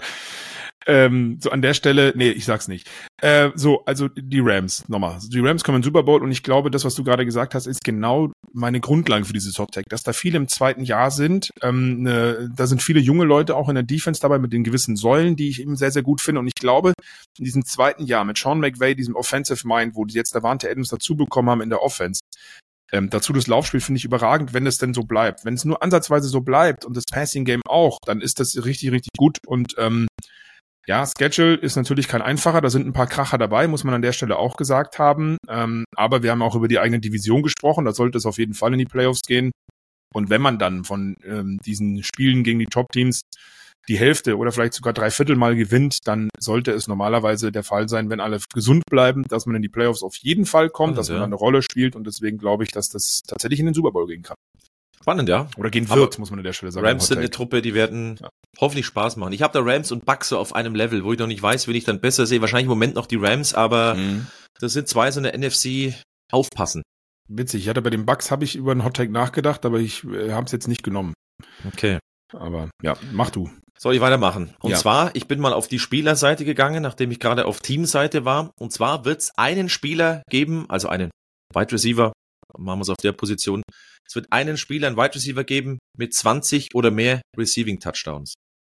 So an der Stelle, ich sag's nicht. Also die Rams, nochmal. Die Rams kommen in den Super Bowl und ich glaube, das, was du gerade gesagt hast, ist genau meine Grundlage für dieses Hot Take, dass da viele im zweiten Jahr sind. Da sind viele junge Leute auch in der Defense dabei mit den gewissen Säulen, die ich eben sehr, sehr gut finde. Und ich glaube, in diesem zweiten Jahr mit Sean McVay, diesem Offensive Mind, wo die jetzt Davante Adams dazu bekommen haben in der Offense, dazu das Laufspiel finde ich überragend, wenn es denn so bleibt. Wenn es nur ansatzweise so bleibt und das Passing Game auch, dann ist das richtig, richtig gut. Und ja, Schedule ist natürlich kein einfacher, da sind ein paar Kracher dabei, muss man an der Stelle auch gesagt haben. Aber wir haben auch über die eigene Division gesprochen, da sollte es auf jeden Fall in die Playoffs gehen. Und wenn man dann von diesen Spielen gegen die Top-Teams die Hälfte oder vielleicht sogar 3/4 Mal gewinnt, dann sollte es normalerweise der Fall sein, wenn alle gesund bleiben, dass man in die Playoffs auf jeden Fall kommt, dass man dann eine Rolle spielt. Und deswegen glaube ich, dass das tatsächlich in den Super Bowl gehen kann. Spannend, ja. Oder gehen wird, muss man an der Stelle sagen. Rams sind eine Truppe, die werden hoffentlich Spaß machen. Ich habe da Rams und Bucks so auf einem Level, wo ich noch nicht weiß, wen ich dann besser sehe. Wahrscheinlich im Moment noch die Rams, aber das sind zwei so eine NFC aufpassen. Witzig, ich hatte bei den Bucks, habe ich über einen Hot Take nachgedacht, aber ich habe es jetzt nicht genommen. Okay. Aber ja, mach du. Soll ich weitermachen? Und zwar, ich bin mal auf die Spielerseite gegangen, nachdem ich gerade auf Teamseite war. Und zwar wird es einen Spieler geben, also einen Wide Receiver, machen wir es auf der Position. Es wird einen Spieler, einen Wide Receiver geben mit 20 oder mehr Receiving Touchdowns.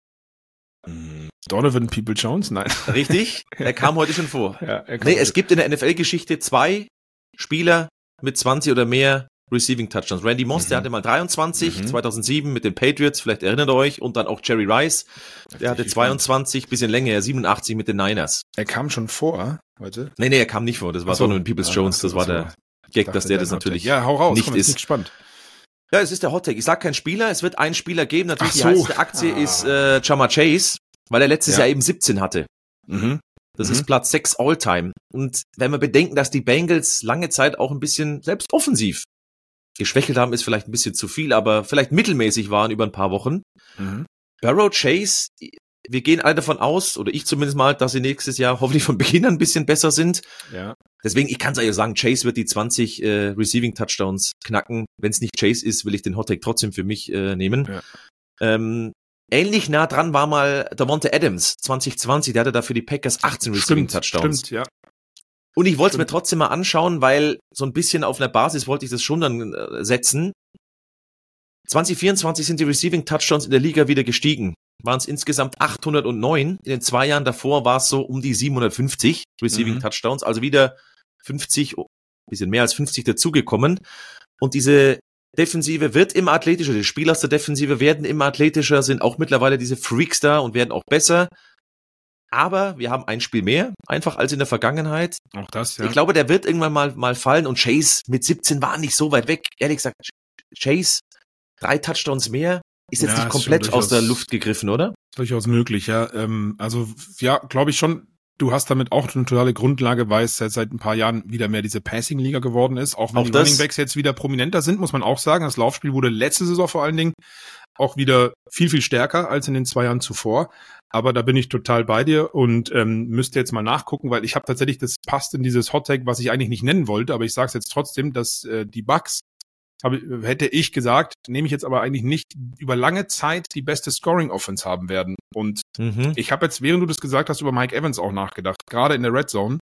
Donovan Peoples-Jones? Nein. Richtig? Er kam heute schon vor. Ja, es gibt in der NFL-Geschichte 2 Spieler mit 20 oder mehr Receiving Touchdowns. Randy Moss, der hatte mal 23, 2007 mit den Patriots, vielleicht erinnert ihr euch, und dann auch Jerry Rice, der hatte 22, bisschen länger, 87 mit den Niners. Er kam schon vor heute? Nee, er kam nicht vor, das war Donovan Peoples-Jones, das war der Gag, dass der das natürlich hau raus, nicht ist. Bin gespannt. Ja, es ist der Hot Take. Ich sag kein Spieler, es wird ein Spieler geben. Natürlich die heiße Aktie ist Ja'Marr Chase, weil er letztes Jahr eben 17 hatte. Das ist Platz 6 All-Time. Und wenn wir bedenken, dass die Bengals lange Zeit auch ein bisschen selbst offensiv geschwächelt haben, ist vielleicht ein bisschen zu viel, aber vielleicht mittelmäßig waren über ein paar Wochen. Burrow, Chase, wir gehen alle davon aus, oder ich zumindest mal, dass sie nächstes Jahr hoffentlich von Beginn an ein bisschen besser sind. Ja. Deswegen, ich kann es eigentlich sagen, Chase wird die 20 Receiving Touchdowns knacken. Wenn es nicht Chase ist, will ich den Hottake trotzdem für mich nehmen. Ja. Ähnlich nah dran war mal Davante Adams 2020, der hatte da für die Packers 18 Receiving Touchdowns. Stimmt, ja. Und ich wollte es mir trotzdem mal anschauen, weil so ein bisschen auf einer Basis wollte ich das schon dann setzen. 2024 sind die Receiving Touchdowns in der Liga wieder gestiegen. Waren es insgesamt 809. In den 2 Jahren davor war es so um die 750 Receiving Touchdowns. Also wieder 50, bisschen mehr als 50 dazugekommen. Und diese Defensive wird immer athletischer. Die Spieler aus der Defensive werden immer athletischer, sind auch mittlerweile diese Freaks da und werden auch besser. Aber wir haben ein Spiel mehr, einfach als in der Vergangenheit. Auch das, ja. Ich glaube, der wird irgendwann mal fallen. Und Chase mit 17 war nicht so weit weg. Ehrlich gesagt, Chase 3 Touchdowns mehr. Ist jetzt nicht komplett aus der Luft gegriffen, oder? Durchaus möglich, ja. Also, ja, glaube ich schon. Du hast damit auch eine totale Grundlage, weil es seit ein paar Jahren wieder mehr diese Passing-Liga geworden ist. Auch wenn die Running Backs jetzt wieder prominenter sind, muss man auch sagen. Das Laufspiel wurde letzte Saison vor allen Dingen auch wieder viel, viel stärker als in den 2 Jahren zuvor. Aber da bin ich total bei dir und müsste jetzt mal nachgucken, weil ich habe tatsächlich, das passt in dieses Hot Take, was ich eigentlich nicht nennen wollte, aber ich sage es jetzt trotzdem, dass die Bucks, hätte ich gesagt, nehme ich jetzt aber eigentlich nicht, über lange Zeit die beste Scoring-Offense haben werden. Und ich habe jetzt, während du das gesagt hast, über Mike Evans auch nachgedacht, gerade in der Red Zone.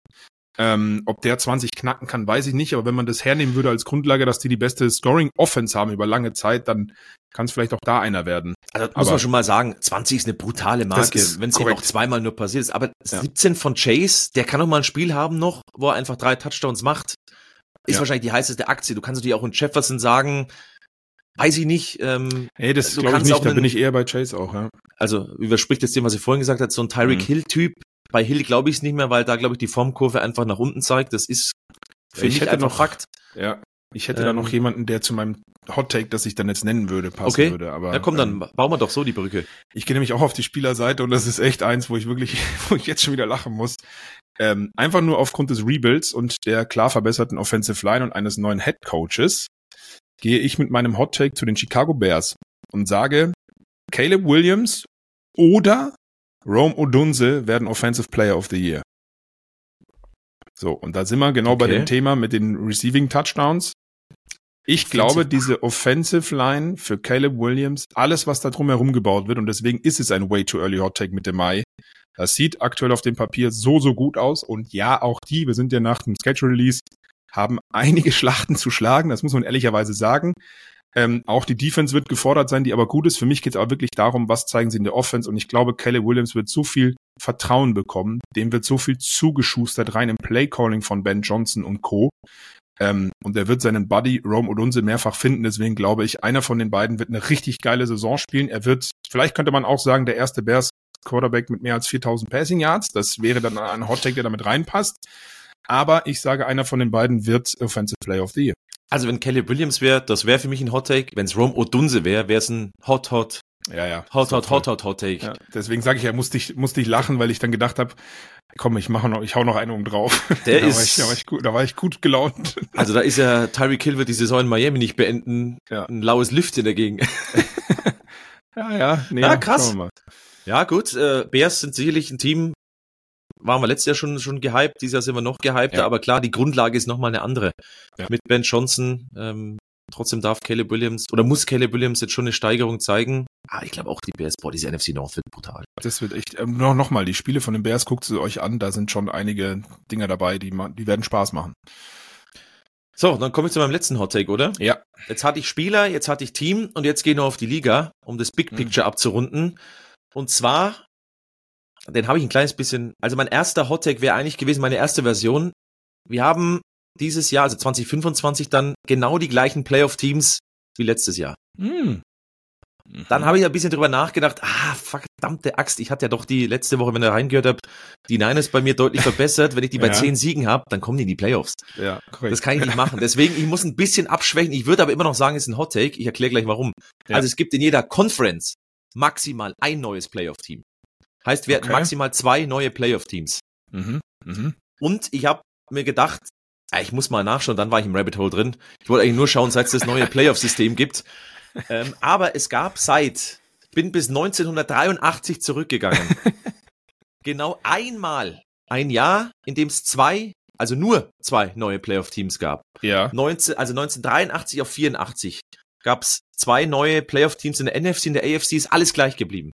Ob der 20 knacken kann, weiß ich nicht. Aber wenn man das hernehmen würde als Grundlage, dass die beste Scoring-Offense haben über lange Zeit, dann kann es vielleicht auch da einer werden. Also muss man schon mal sagen, 20 ist eine brutale Marke, wenn es eben auch zweimal nur passiert ist. Aber 17 von Chase, der kann noch mal ein Spiel haben noch, wo er einfach 3 Touchdowns macht. Ist wahrscheinlich die heißeste Aktie. Du kannst natürlich auch in Jefferson sagen, weiß ich nicht. Nee, das glaube ich nicht, da bin ich eher bei Chase auch, ja. Also überspricht jetzt dem, was ich vorhin gesagt habe, so ein Tyreek Hill-Typ. Bei Hill glaube ich es nicht mehr, weil da, glaube ich, die Formkurve einfach nach unten zeigt. Das ist für mich einfach Fakt. Ja, ich hätte da noch jemanden, der zu meinem Hot-Take, das ich dann jetzt nennen würde, passen würde. Aber, ja komm, dann bauen wir doch so die Brücke. Ich gehe nämlich auch auf die Spielerseite und das ist echt eins, wo ich jetzt schon wieder lachen muss. Einfach nur aufgrund des Rebuilds und der klar verbesserten Offensive Line und eines neuen Head Coaches gehe ich mit meinem Hot-Take zu den Chicago Bears und sage, Caleb Williams oder Rome Odunze werden Offensive Player of the Year. So, und da sind wir genau bei dem Thema mit den Receiving Touchdowns. Ich glaube, diese Offensive Line für Caleb Williams, alles, was da drumherum gebaut wird, und deswegen ist es ein way too early Hot Take mit dem Mai. Das sieht aktuell auf dem Papier so gut aus. Und ja, auch wir sind ja nach dem Schedule Release, haben einige Schlachten zu schlagen. Das muss man ehrlicherweise sagen. Auch die Defense wird gefordert sein, die aber gut ist. Für mich geht es aber wirklich darum, was zeigen sie in der Offense. Und ich glaube, Caleb Williams wird so viel Vertrauen bekommen. Dem wird so viel zugeschustert rein im Play-Calling von Ben Johnson und Co. Und er wird seinen Buddy Rome Odunze mehrfach finden. Deswegen glaube ich, einer von den beiden wird eine richtig geile Saison spielen. Er wird, vielleicht könnte man auch sagen, der erste Bears Quarterback mit mehr als 4.000 Passing Yards. Das wäre dann ein Hot Take, der damit reinpasst. Aber ich sage, einer von den beiden wird Offensive Player of the Year. Also wenn Caleb Williams wäre, das wäre für mich ein Hot Take. Wenn es Rome Odunze wäre, wäre es ein Hot Take. Ja, deswegen sage ich ja, musste ich lachen, weil ich dann gedacht habe, komm, ich hau noch einen oben drauf. Da war ich gut gelaunt. Also da ist ja, Tyreek Hill wird die Saison in Miami nicht beenden. Ja. Ein laues Lüftchen dagegen. Ja, krass. Ja, gut, Bears sind sicherlich ein Team, waren wir letztes Jahr schon gehypt, dieses Jahr sind wir noch gehypter, aber klar, die Grundlage ist nochmal eine andere. Ja. Mit Ben Johnson, trotzdem muss Caleb Williams jetzt schon eine Steigerung zeigen. Aber ich glaube auch die Bears, diese NFC North wird brutal. Das wird echt, nochmal, die Spiele von den Bears, guckt sie euch an, da sind schon einige Dinger dabei, die werden Spaß machen. So, dann komme ich zu meinem letzten Hot Take, oder? Ja. Jetzt hatte ich Spieler, jetzt hatte ich Team und jetzt gehe ich noch auf die Liga, um das Big Picture abzurunden. Und zwar, den habe ich ein kleines bisschen, also mein erster Hot Take wäre eigentlich gewesen, meine erste Version. Wir haben dieses Jahr, also 2025, dann genau die gleichen Playoff-Teams wie letztes Jahr. Dann habe ich ein bisschen drüber nachgedacht, verdammte Axt, ich hatte ja doch die letzte Woche, wenn ihr reingehört habt, die Niners bei mir deutlich verbessert. Wenn ich die bei 10 Siegen habe, dann kommen die in die Playoffs. Ja, korrekt. Das kann ich nicht machen. Deswegen, ich muss ein bisschen abschwächen. Ich würde aber immer noch sagen, es ist ein Hot Take. Ich erkläre gleich warum. Ja. Also es gibt in jeder Conference maximal ein neues Playoff-Team. Heißt, wir hatten maximal 2 neue Playoff-Teams. Und ich habe mir gedacht, ich muss mal nachschauen, dann war ich im Rabbit Hole drin. Ich wollte eigentlich nur schauen, seit es das neue Playoff-System gibt. Aber es gab bin bis 1983 zurückgegangen. Genau einmal ein Jahr, in dem es nur 2 neue Playoff-Teams gab. Ja. 1983 auf 84 gab es 2 neue Playoff-Teams in der NFC, in der AFC, ist alles gleich geblieben.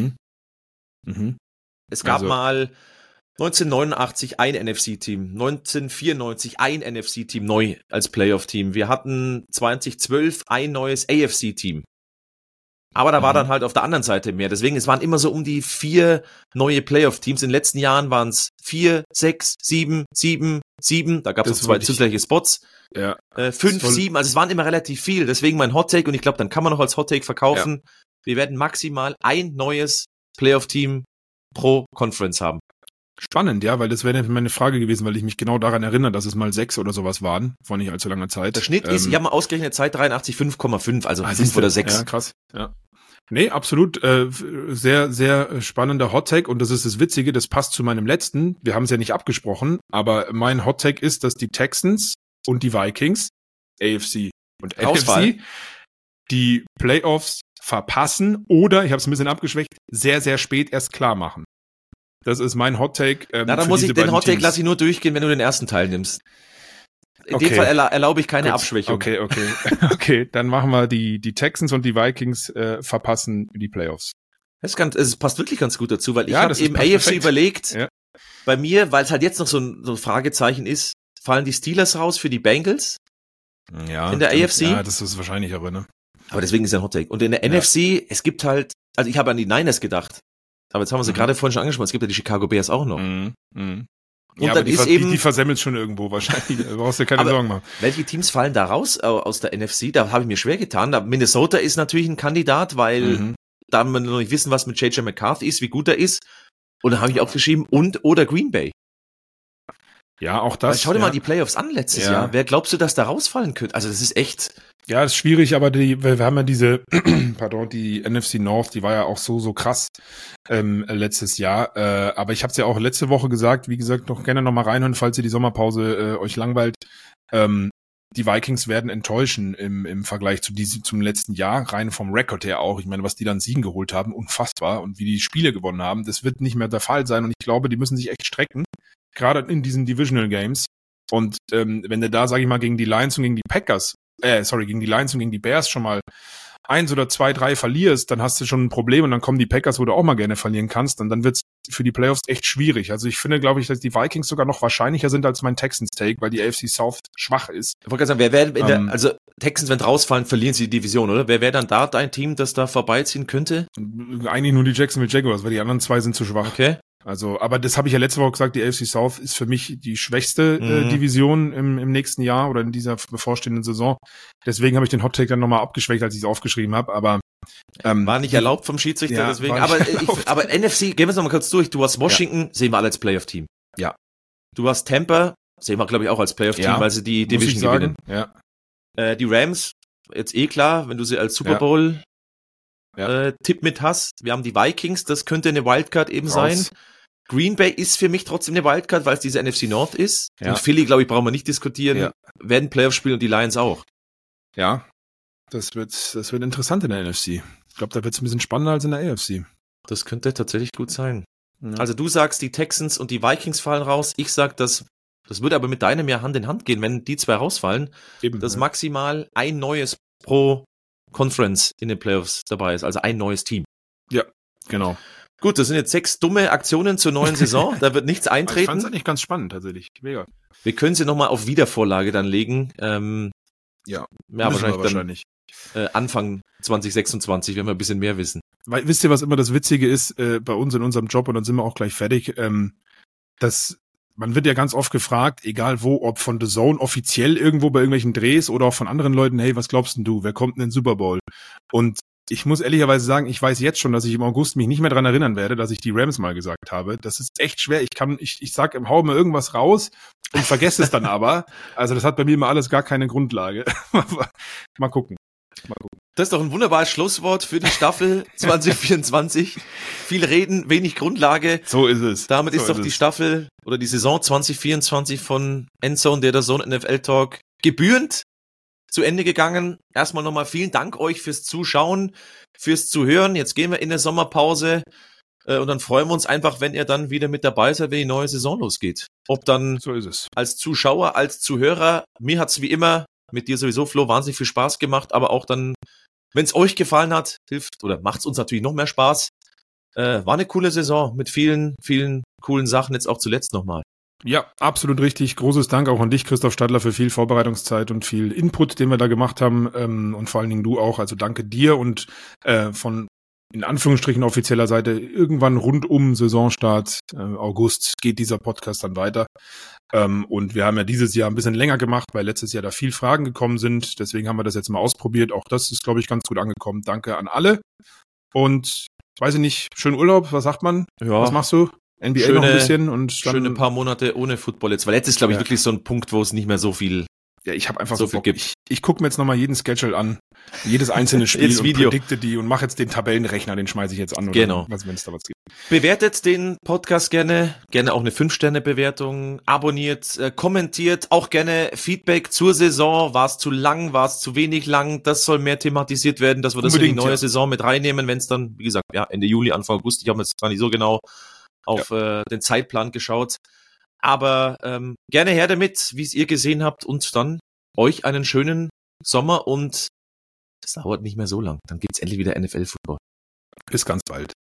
Es gab mal 1989 ein NFC-Team, 1994 ein NFC-Team neu als Playoff-Team. Wir hatten 2012 ein neues AFC-Team. Aber da war dann halt auf der anderen Seite mehr. Deswegen, es waren immer so um die 4 neue Playoff-Teams. In den letzten Jahren waren es 4, 6, 7, 7, 7. Da gab es 2 zusätzliche Spots. Ja. 5, 7. Also es waren immer relativ viel. Deswegen mein Hot-Take. Und ich glaube, dann kann man noch als Hot-Take verkaufen. Ja. Wir werden maximal ein neues Playoff-Team pro Conference haben. Spannend, ja, weil das wäre meine Frage gewesen, weil ich mich genau daran erinnere, dass es mal 6 oder sowas waren, vor nicht allzu langer Zeit. Der Schnitt ist, ich habe mal ausgerechnet, Zeit 83 5,5, also 5 oder 6. Ja, krass, ja. Nee, absolut, sehr, sehr spannender Hot-Take und das ist das Witzige, das passt zu meinem letzten, wir haben es ja nicht abgesprochen, aber mein Hot-Take ist, dass die Texans und die Vikings, AFC und NFC, die Playoffs verpassen oder, ich habe es ein bisschen abgeschwächt, sehr, sehr spät erst klar machen. Das ist mein Hot-Take. Dann muss den Hot-Take lasse ich nur durchgehen, wenn du den ersten Teil nimmst. In dem Fall erlaube ich keine Abschwächung. Okay, dann machen wir die Texans und die Vikings verpassen die Playoffs. Es passt wirklich ganz gut dazu, weil ich habe eben AFC überlegt Bei mir, weil es halt jetzt noch so ein Fragezeichen ist, fallen die Steelers raus für die Bengals Ja, in der AFC. Ja, das ist wahrscheinlich aber, ne? Aber deswegen ist ja ein Hot Take. Und in der NFC, es gibt halt, also ich habe an die Niners gedacht, aber jetzt haben wir sie gerade vorhin schon angesprochen, es gibt ja die Chicago Bears auch noch. Und dann aber ist eben die versemmelt schon irgendwo wahrscheinlich. Da brauchst du keine Sorgen machen. Welche Teams fallen da raus aus der NFC? Da habe ich mir schwer getan. Minnesota ist natürlich ein Kandidat, weil da wir noch nicht wissen, was mit JJ McCarthy ist, wie gut er ist. Und da habe ich auch geschrieben, oder Green Bay. Ja, auch das. Weil schau dir mal die Playoffs an letztes Jahr. Wer glaubst du, dass da rausfallen könnte? Also das ist echt... Ja, das ist schwierig, aber wir haben ja diese, die NFC North, die war ja auch so krass letztes Jahr. Aber ich habe es ja auch letzte Woche gesagt, wie gesagt, gerne noch mal reinhören, falls ihr die Sommerpause euch langweilt. Die Vikings werden enttäuschen im Vergleich zum letzten Jahr, rein vom Rekord her auch. Ich meine, was die dann Siegen geholt haben, unfassbar. Und wie die Spiele gewonnen haben, das wird nicht mehr der Fall sein. Und ich glaube, die müssen sich echt strecken, gerade in diesen Divisional Games. Und wenn du da, sage ich mal, gegen die Lions und gegen die gegen die Lions und gegen die Bears schon mal 1 oder 2, 3 verlierst, dann hast du schon ein Problem und dann kommen die Packers, wo du auch mal gerne verlieren kannst und dann wird's für die Playoffs echt schwierig. Also ich finde, glaube ich, dass die Vikings sogar noch wahrscheinlicher sind als mein Texans-Take, weil die AFC South schwach ist. Ich wollte gerade sagen, also Texans, wenn rausfallen, verlieren sie die Division, oder? Wer wäre dann da dein Team, das da vorbeiziehen könnte? Eigentlich nur die Jacksonville Jaguars, weil die anderen 2 sind zu schwach. Okay. Also, aber das habe ich ja letzte Woche gesagt, die AFC South ist für mich die schwächste Division im nächsten Jahr oder in dieser bevorstehenden Saison. Deswegen habe ich den Hot Take dann nochmal abgeschwächt, als ich es aufgeschrieben habe, aber war nicht erlaubt vom Schiedsrichter, deswegen. Aber NFC, gehen wir es nochmal kurz durch. Du hast Washington, sehen wir alle als Playoff-Team. Ja. Du hast Tampa, sehen wir, glaube ich, auch als Playoff-Team, weil sie die Division gewinnen. Ja. Die Rams, jetzt klar, wenn du sie als Super Bowl Tipp mit hast. Wir haben die Vikings, das könnte eine Wildcard eben sein. Green Bay ist für mich trotzdem eine Wildcard, weil es diese NFC North ist. Ja. Und Philly, glaube ich, brauchen wir nicht diskutieren. Ja. Werden Playoffs spielen und die Lions auch. Ja, das wird interessant in der NFC. Ich glaube, da wird es ein bisschen spannender als in der AFC. Das könnte tatsächlich gut sein. Ja. Also du sagst, die Texans und die Vikings fallen raus. Ich sag, das würde aber mit deinem ja Hand in Hand gehen, wenn die 2 rausfallen. Eben, dass maximal ein neues pro Conference in den Playoffs dabei ist. Also ein neues Team. Ja, genau. Gut, das sind jetzt 6 dumme Aktionen zur neuen Saison. Da wird nichts eintreten. Ich fand es eigentlich ganz spannend, tatsächlich. Mega. Wir können sie nochmal auf Wiedervorlage dann legen. Wahrscheinlich. Anfang 2026, wenn wir ein bisschen mehr wissen. Weil, wisst ihr, was immer das Witzige ist bei uns in unserem Job, und dann sind wir auch gleich fertig, dass man wird ja ganz oft gefragt, egal wo, ob von The Zone offiziell irgendwo bei irgendwelchen Drehs oder auch von anderen Leuten, hey, was glaubst denn du, wer kommt in den Super Bowl? Und ich muss ehrlicherweise sagen, ich weiß jetzt schon, dass ich im August mich nicht mehr dran erinnern werde, dass ich die Rams mal gesagt habe. Das ist echt schwer. Ich sag, hau mir irgendwas raus und vergesse es dann aber. Also das hat bei mir immer alles gar keine Grundlage. Mal gucken. Das ist doch ein wunderbares Schlusswort für die Staffel 2024. Viel reden, wenig Grundlage. So ist es. Damit ist doch die Staffel oder die Saison 2024 von Endzone, der Zone NFL Talk, gebührend zu Ende gegangen. Erstmal nochmal vielen Dank euch fürs Zuschauen, fürs Zuhören. Jetzt gehen wir in der Sommerpause und dann freuen wir uns einfach, wenn ihr dann wieder mit dabei seid, wenn die neue Saison losgeht. Ob dann so ist es. Als Zuschauer, als Zuhörer. Mir hat's wie immer mit dir sowieso, Flo, wahnsinnig viel Spaß gemacht, aber auch dann, wenn es euch gefallen hat, hilft oder macht's uns natürlich noch mehr Spaß. War eine coole Saison mit vielen, vielen coolen Sachen, jetzt auch zuletzt nochmal. Ja, absolut richtig. Großes Dank auch an dich, Christoph Stadler, für viel Vorbereitungszeit und viel Input, den wir da gemacht haben. Und vor allen Dingen du auch. Also danke dir und von in Anführungsstrichen offizieller Seite irgendwann rund um Saisonstart August geht dieser Podcast dann weiter. Und wir haben ja dieses Jahr ein bisschen länger gemacht, weil letztes Jahr da viel Fragen gekommen sind. Deswegen haben wir das jetzt mal ausprobiert. Auch das ist, glaube ich, ganz gut angekommen. Danke an alle. Und weiß ich nicht, schönen Urlaub, was sagt man? Ja. Was machst du? NBA noch ein bisschen und dann schöne paar Monate ohne Football jetzt, weil jetzt ist, glaube ich, wirklich so ein Punkt, wo es nicht mehr so viel ich habe einfach so viel gibt. Ich gucke mir jetzt nochmal jeden Schedule an, jedes einzelne Spiel und predikte die und mache jetzt den Tabellenrechner, den schmeiße ich jetzt an. Genau. Wenn es da was gibt. Bewertet den Podcast gerne auch eine 5-Sterne-Bewertung, abonniert, kommentiert, auch gerne Feedback zur Saison. War es zu lang, war es zu wenig lang? Das soll mehr thematisiert werden, dass wir das in die neue Saison mit reinnehmen, wenn es dann, wie gesagt, Ende Juli, Anfang August, ich habe jetzt gar nicht so genau auf den Zeitplan geschaut. Aber gerne her damit, wie es ihr gesehen habt und dann euch einen schönen Sommer und es dauert nicht mehr so lang. Dann gibt's endlich wieder NFL-Football. Bis ganz bald.